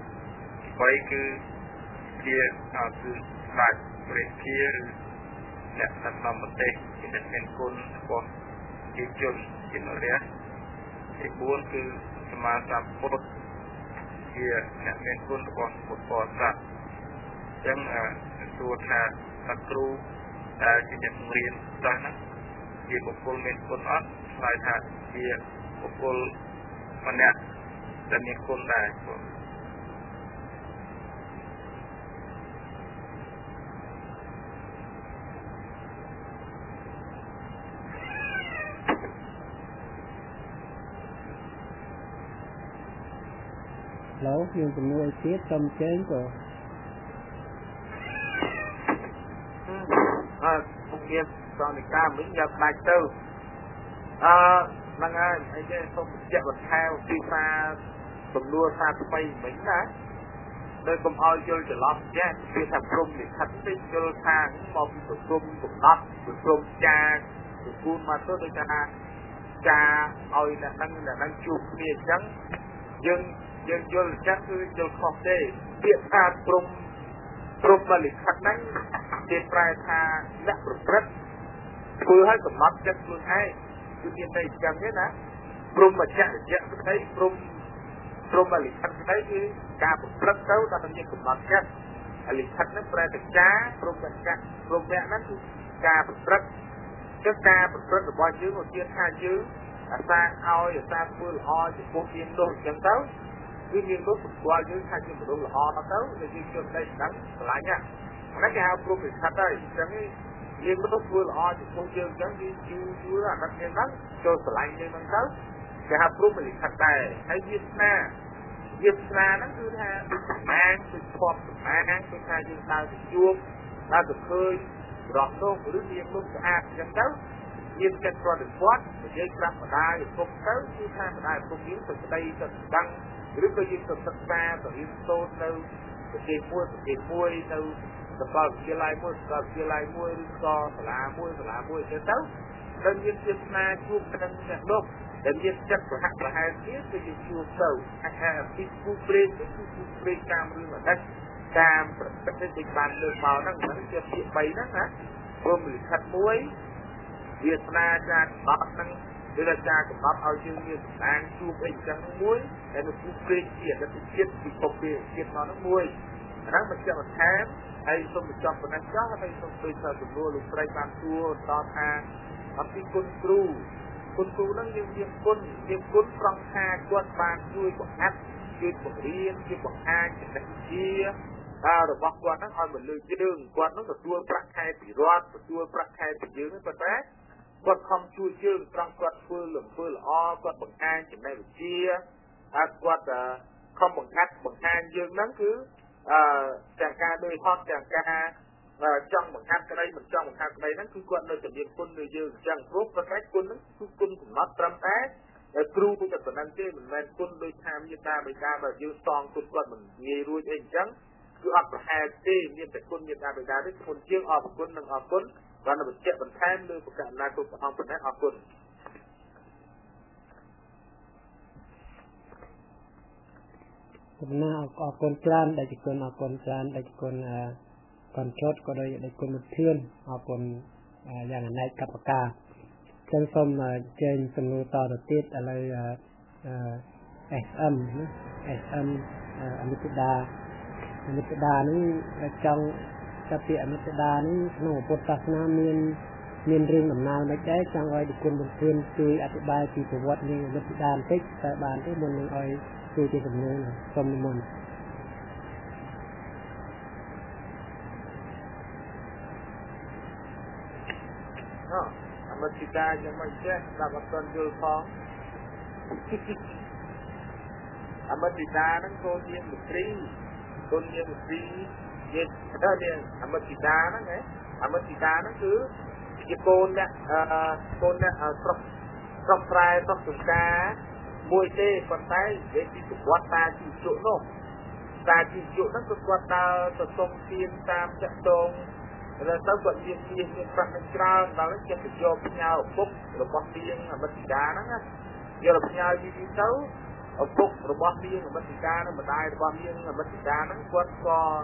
ទី3គឺជាគឺស្ដេចព្រះជាឬអ្នកដឹកនាំប្រទេសជាអ្នកមានគុណរបស់ជាជនជានរាទី4គឺសមាជិកពុទ្ធជាអ្នកមានគុណរបស់ពុទ្ធបរិស័ទអញ្ចឹងសួរថាគ្រូដែលជាអ្នករៀនសិស្សហ្នឹងជាបុគ្គលមានគុណអត់ឆ្លើយថាជាបុគ្គលម្នាក់ដែលមានគុណដែរ lâu nhưng cũng nuôi tiếp trong chén rồi không biết sao người ta mới nhập bài tư năng ơi anh ấy không chạy vật theo khi pha cùng đua pha bay mình đã nơi cùng oi vô trở lọt nha khi thằng rung thì thật tích vô thang một tụi rung tụi đắp tụi rung cha tụi cuốn mà tôi đây cha oi là năng chụp miền trắng nhưng vô chắc cứ vô khó thế việc pha rung mà lịch thật năng để prai tha đã rất vừa hay cầm mắt chắc luôn hay tuy nhiên đây chẳng thếណាព្រមមកចាក់រយៈស្ដីព្រមមកលិខិតស្ដីគឺការប្រព្រឹត្តទៅដល់មានកំណត់ចិត្តហើយលិខិតហ្នឹងប្រែទៅចាព្រមមកចាក់ព្រមអ្នកហ្នឹងគឺការប្រព្រឹត្តគឺការប្រព្រឹត្តរបស់យើងមកទៀតថាយើងអាសាឲ្យអាសាធ្វើល្អចំពោះយើងនោះអញ្ចឹងទៅគឺមាននោះស្គាល់យើងថាជាមនុស្សល្អទៅដែលយើងជួយដេញដឹងឆ្លាញ់ណាហ្នឹងគេហៅព្រមលិខិតហើយអញ្ចឹងយើងទៅធ្វើល្អចំពោះយើងអញ្ចឹងវាយូរអាណត្តិយើងហ្នឹងចូលឆ្លាញ់យើងហ្នឹងទៅគេហៅព្រមលិខិតដែរហើយវាស្នាហ្នឹងគឺថាសម្មាងគឺធប់សម្មាងគឺថាយើងដើរទៅជួបដើរទៅឃើញរស់នោះឬមានមុខស្អាតអញ្ចឹងទៅមានចិត្តប្រតិបត្តិនិយាយប្រាប់ម្ដាយឪពុកទៅគឺថាម្ដាយឪពុកយើងទៅស្ដីទៅដឹងឬក៏យើងទៅសិក្សាទៅរៀនសូត្រនៅប្រទេសមួយនៅសាកលវិទ្យាល័យមួយឬក៏សាលាមួយអញ្ចឹងទៅដល់មានជាស្នាជួបនឹងអ្នកនោះដែលមានចិត្តប្រហាក់ប្រហែលគ្នាគឺយើងជួបទៅអាពីគូព្រេងតាមរឿងអតីតតាមប្រតិបត្តិទីបានលើកមកហ្នឹងមិនជាពាក្យ3ហ្នឹងណាព្រមលិខិតមួយវាស្នាចាកំណត់ហ្នឹងគឺថាចាកំណត់ឲ្យយើងមានសម្ដានជួបអីចឹងមួយដែលនៅគូព្រេងជាអតីតជាតិពីពុកពីជាតិមកហ្នឹងមួយហ្នឹងមិនជាបន្ថែមហើយសូមបញ្ចប់ប៉ុណ្ណេះចោះហើយសូមជួយទៅជំនួសលោកស្រីបានសួរដល់ថាអពីគុណគ្រូហ្នឹងយើងមានគុណត្រង់ថាគាត់បានជួយបង្ហាត់ជួយបង្រៀនជួយបង្ហាញចំណេះវិជ្ជារបស់គាត់ហ្នឹងឲ្យមកលើយើងគាត់ហ្នឹងទទួលប្រាក់ខែពីរដ្ឋទទួលប្រាក់ខែពីយើងហ្នឹងប៉ុន្តែគាត់ខំជួយយើងត្រង់គាត់ធ្វើល្អគាត់បង្ហាញចំណេះវិជ្ជាហើយគាត់ខំបង្ហាញយើងហ្នឹងគឺទាំងការដោយហត់ទាំងការចង់បង្ហាត់ក្តីមិនចង់បង្ហាត់ក្តីហ្នឹងគឺគាត់នៅតែមានគុណលើយើងអញ្ចឹងព្រោះប្រកាសគុណហ្នឹងគឺគុណកំណត់ត្រឹមតែគ្រូតែប៉ុណ្្នឹងទេមិនមែនគុណដោយថាមេត្តាបិតាបើយើងសងគុណគាត់មិនងាយរួចអីអញ្ចឹងគឺអត់ប្រហែលទេមានតែគុណមេត្តាបិតាទេគុណជាងអរគុណនិងអរគុណគាត់នៅបញ្ជាក់បន្ថែមលើប្រកាសណាគ្រប់ព្រះអង្គប៉ុណ្ណេះអរគុណผมน่าออกคนกล้านได้จากคนออกคนกล้านได้จากคนก่อนชดก็ได้คนเพื่อนออกคนอย่างในกับปากกาเชิงส้มเจนสมุต่อติดอะไรSM นะ SM อมิตดานี่จังจะเปียอมิตดานี่ขนมพุทธศาสนาเมียนเรื่องนานไม่ใช่จังอ้อยดิคนเพื่อนช่วยอธิบายที่ประวัตินี่อมิตดาติ๊กแต่บานที่บนนึงอ้อยช่วยที่สำเนียงส้มนิมนต์អមតិតាយ៉ាងមិនចេះដល់អត់ទាន់យល់ផងអមតិតាហ្នឹងកូនយាមមន្ត្រីយើងទៅនេះអមតិតាហ្នឹងគឺជាកូនអ្នកស្រុកស្រែស្រុកចំការមួយទេប៉ុន្តែនិយាយពីប្រវត្តិតាជីវជក់នោះតាជីវជក់ហ្នឹងគឺគាត់ដើរទៅសុំទានតាមចាក់តងแล้วទៅគាត់មានប្រាក់ច្រើនដល់ចេះទៅយកផ្ញើឪពុករបស់នាងអមិតិកាហ្នឹងណាយកផ្ញើយីទៅឪពុករបស់នាងអមិតិកាហ្នឹងម្ដាយរបស់នាងអមិតិកាហ្នឹងគាត់ក៏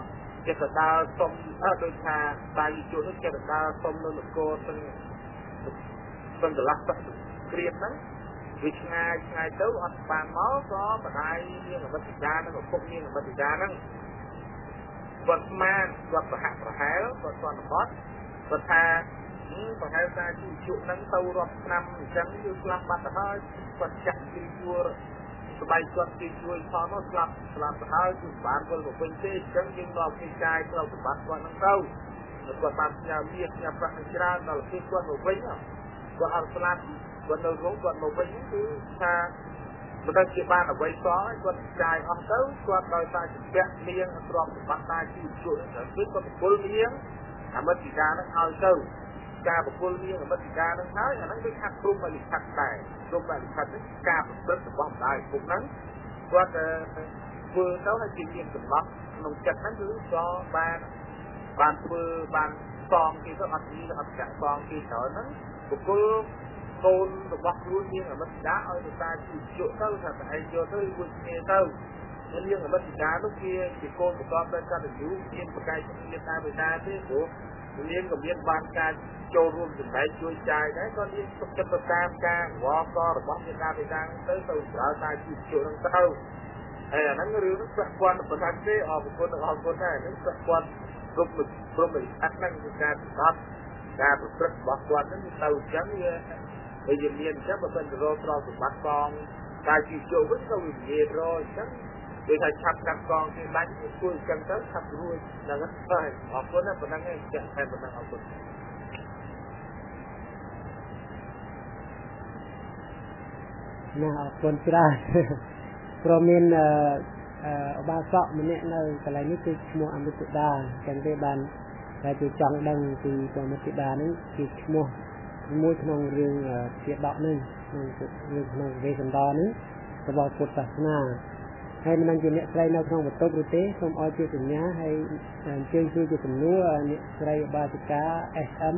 ចិត្តដើរសុំដូចថាបាយជួននោះចិត្តដើរសុំនៅនគរទាំងកន្លះទឹកគ្រៀតហ្នឹងវាឆ្ងាយទៅអត់បានមកក៏បដាយនាងអមិតកានិងឪពុកនាងអមិតកាហ្នឹងគាត់ស្មានគាត់ប្រហាក់ប្រហែលគាត់សន្មតគាត់ថាប្រហែលថាជួជក់ហ្នឹងទៅរាប់ឆ្នាំអញ្ចឹងគឺស្លាប់បាត់ទៅហើយគាត់ចាក់ពីជួរស្បែកគាត់ពីជួយផងនោះស្លាប់ទៅហើយគឺបានវិលមកវិញទេអញ្ចឹងយើងនាំពីកាយទៅសម្បត្តិគាត់ហ្នឹងទៅគាត់បានផ្ញើមាសផ្ញើប្រាក់ច្រើនដល់ពេលគាត់មកវិញគាត់អត់ស្លាប់គាត់នៅរងគាត់មកវិញគឺថាមិនដឹងជាបានអ្វីសោះគាត់ចាយអស់ទៅគាត់ដោយសារជាពាក់នាងទ្រព្យសម្បត្តិតាជីវជួយហ្នឹងគឺគាត់បុគ្គលនាងអមិតិកាហ្នឹងឲ្យទៅការបុគ្គលនាងអមិតិកាហ្នឹងហើយអាហ្នឹងគឺខាត់ព្រំអលិខិតដែរព្រំអលិខិតនេះការប្រព្រឹត្តរបស់ម្ដាយពុកហ្នឹងគាត់ធ្វើទៅហើយជាមានកំណត់ក្នុងចិត្តហ្នឹងគឺក៏បានធ្វើបានសងគេទៅអត់មានអត់ចាក់សងគេច្រើនហ្នឹងបុគ្គលកូនរបស់ខ្លួននាងអមិតិកាឲ្យទៅតាជីវជក់ទៅថាតែឯងយកទៅមួយគ្នាទៅនាងអមិតិកានោះជាកូនប្រកបដោយកតញ្ញូមានប្រកែកមានតាបិតាទេព្រោះនាងក៏មានបានការចូលរួមចំណែកជួយចាយដែរក៏នាងទុកចិត្តទៅតាមការវល់ករបស់មានតាបិតាទៅប្រើតាជីវជក់ហ្នឹងទៅហើយអាហ្នឹងរឿងហ្នឹងពាក់ព័ន្ធប្រកាសទេអរគុណដែរហ្នឹងពាក់ព័ន្ធគ្រប់ព្រមវិអត្តហ្នឹងគឺការសម្បត្តិការប្រព្រឹត្តរបស់គាត់ហ្នឹងទៅអញ្ចឹងវាមានអញ្ចឹងបើមិនទៅរកទ្រព្យសម្បត្តិកងការជីវជក់វិញក៏វានិយាយរកអញ្ចឹងដូចថាឆាប់កាត់កងគេបាច់ជួយអញ្ចឹងទៅឆាប់រួចហ្នឹងហើយអរគុណណាស់ប៉ុណ្ណឹងឯងចាក់តែប៉ុណ្ណឹងអរគុណណាអរគុណច្រើនព្រមមានអបាសកម្នាក់នៅកន្លែងនេះគឺឈ្មោះអមិតដាចឹងទេបានតែគេចង់ដឹងពីអមិតដានេះគឺឈ្មោះមួយក្នុងរឿងជាដកនេះក្នុងវេសន្តរនេះរបស់ពុទ្ធសាសនាហើយមិនដឹងជាអ្នកស្រីនៅក្នុងបន្ទប់ឬទេសូមឲ្យជាសញ្ញាហើយអញ្ជើញជួយជាសំណួរអ្នកស្រីបាសិកា SM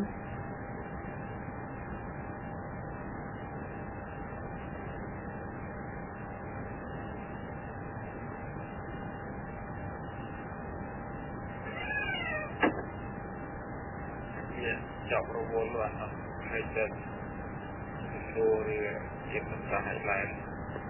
ចាប់រវល់អត់ហើយចិត្តសួរជាភាសាអ៊ីឡែន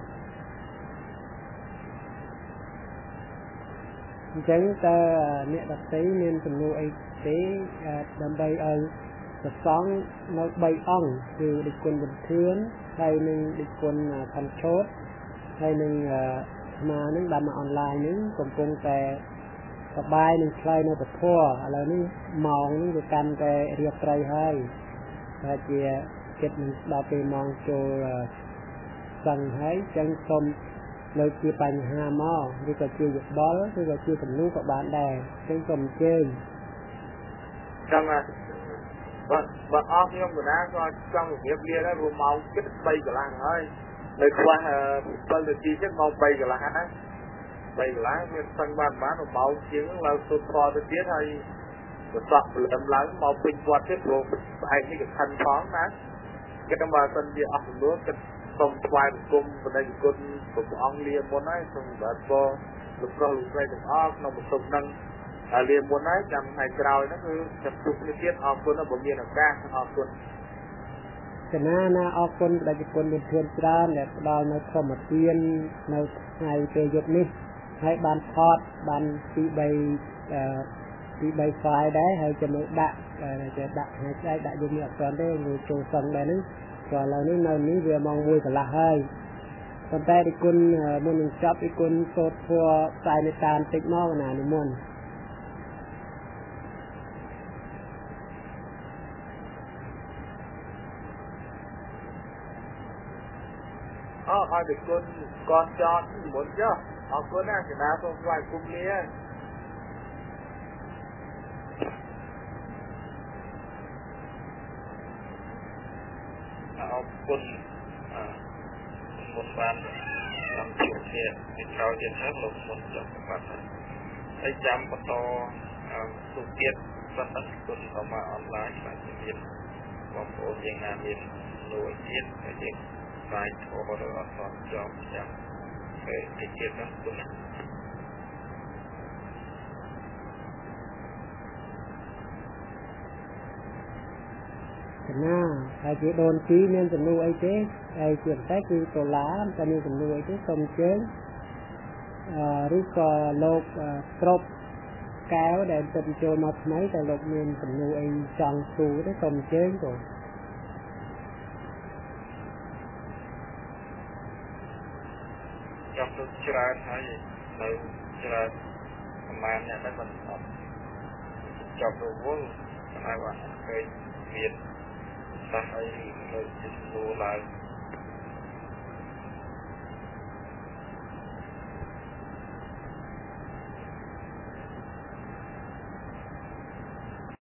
អញ្ចឹងតើអ្នកដតីមានសំណួរអីទេដើម្បីឲ្យប្រសងនៅ3អង្គគឺដឹកគុណបន្ទឿនហើយនឹងដឹកគុណខណ្ឌឆោតហើយនឹងស្មានឹងបានមកអនឡាញនឹងកំពុងតែសបាយនឹងឆ្លើយនៅពធឥឡូវនេះម៉ោងនេះវាកាន់តែរៀបត្រីហើយតែជាចិត្តនឹងដល់ពេលម៉ោងចូលសឹងហើយចឹងសូមលើកជាបញ្ហាមកឬក៏ជាយោបល់ឬក៏ជាសំណួរក៏បានដែរចឹងសូមអញ្ជើញចឹងបាទអស់ខ្ញុំកណាក៏ចង់ជម្រាបលាដែរព្រោះម៉ោងគិត3កន្លះហើយនៅខ្វះ7នាទីចឹងម៉ោង3កន្លះណា3កន្លះមានស្ទឹងបានម៉ោងជាងឡើងសុទ្ធផលទៅទៀតហើយប្រសក់ព្រលឹមឡើងមកពេញវត្តទៀតព្រោះស្អែកនេះក៏ខិនផងណាគិតថាបើសិនជាអស់ចំនួនគិតសូមថ្វាយបង្គំបណ្ដេញគុណព្រះអង្គលាមុនហើយសូមបាទក៏លោកប្រុសលោកស្រីទាំងអស់ក្នុងបន្ទប់ហ្នឹងលាមុនហើយចាំថ្ងៃក្រោយហ្នឹងគឺចាំជួបគ្នាទៀតអរគុណបើមានឱកាសអរគុណកណាណាអរគុណដែលគុណមានធឿនច្រើនដែលផ្ដល់នៅធម្មទាននៅថ្ងៃពេលយប់នេះហើយបានថតបានពី3 file ដែរហើយចំណុចដាក់ថ្ងៃស្អែកដាក់យើងមានអត់ទាន់ទេងើយចូលសឹងដែរហ្នឹងក៏ឥឡូវនេះនៅនេះវាម៉ោង1កន្លះហើយប៉ុន្តែទីគុណមុននឹងចប់ទីគុណសូត្រធម៌ផ្សាយមេត្តាបន្តិចមកណានិមន្តឲ្យទីគុណកនចតនិមន្តចុះអរគុណណាកណាសូមថ្វាយគុំលាអរគុណមុនបានតាមជួបគ្នាពីក្រោយទៀតហើយលោកមុនចប់បាត់ហើយចាំបន្តទូទៀតប៉ុន្តែគុណក៏មកអនឡាញបាទមានបងប្អូនយើងណាមានលួយទៀតហើយយើងស្រាយធម៌ទៅអត់ស្បចប់ចាំពេលទៀតហ្នឹងគុណណាហើយជាដូនទីមានចំនួនអីទេហើយជាតែគឺដុល្លារតែមានចំនួនអីទេសូមអញ្ជើញឬក៏លោកគ្រប់កែវដែលទៅចូលមកថ្មីតែលោកមានចំនួនអីចង់សួរទេសូមអញ្ជើញបងចាប់ទៅច្រើនហើយនៅច្រើនប្រហែលអ្នកតែមិនអត់ចាប់ទៅវល់តែគាត់ឃើញមានសាសអីទៅជំនួសឡើង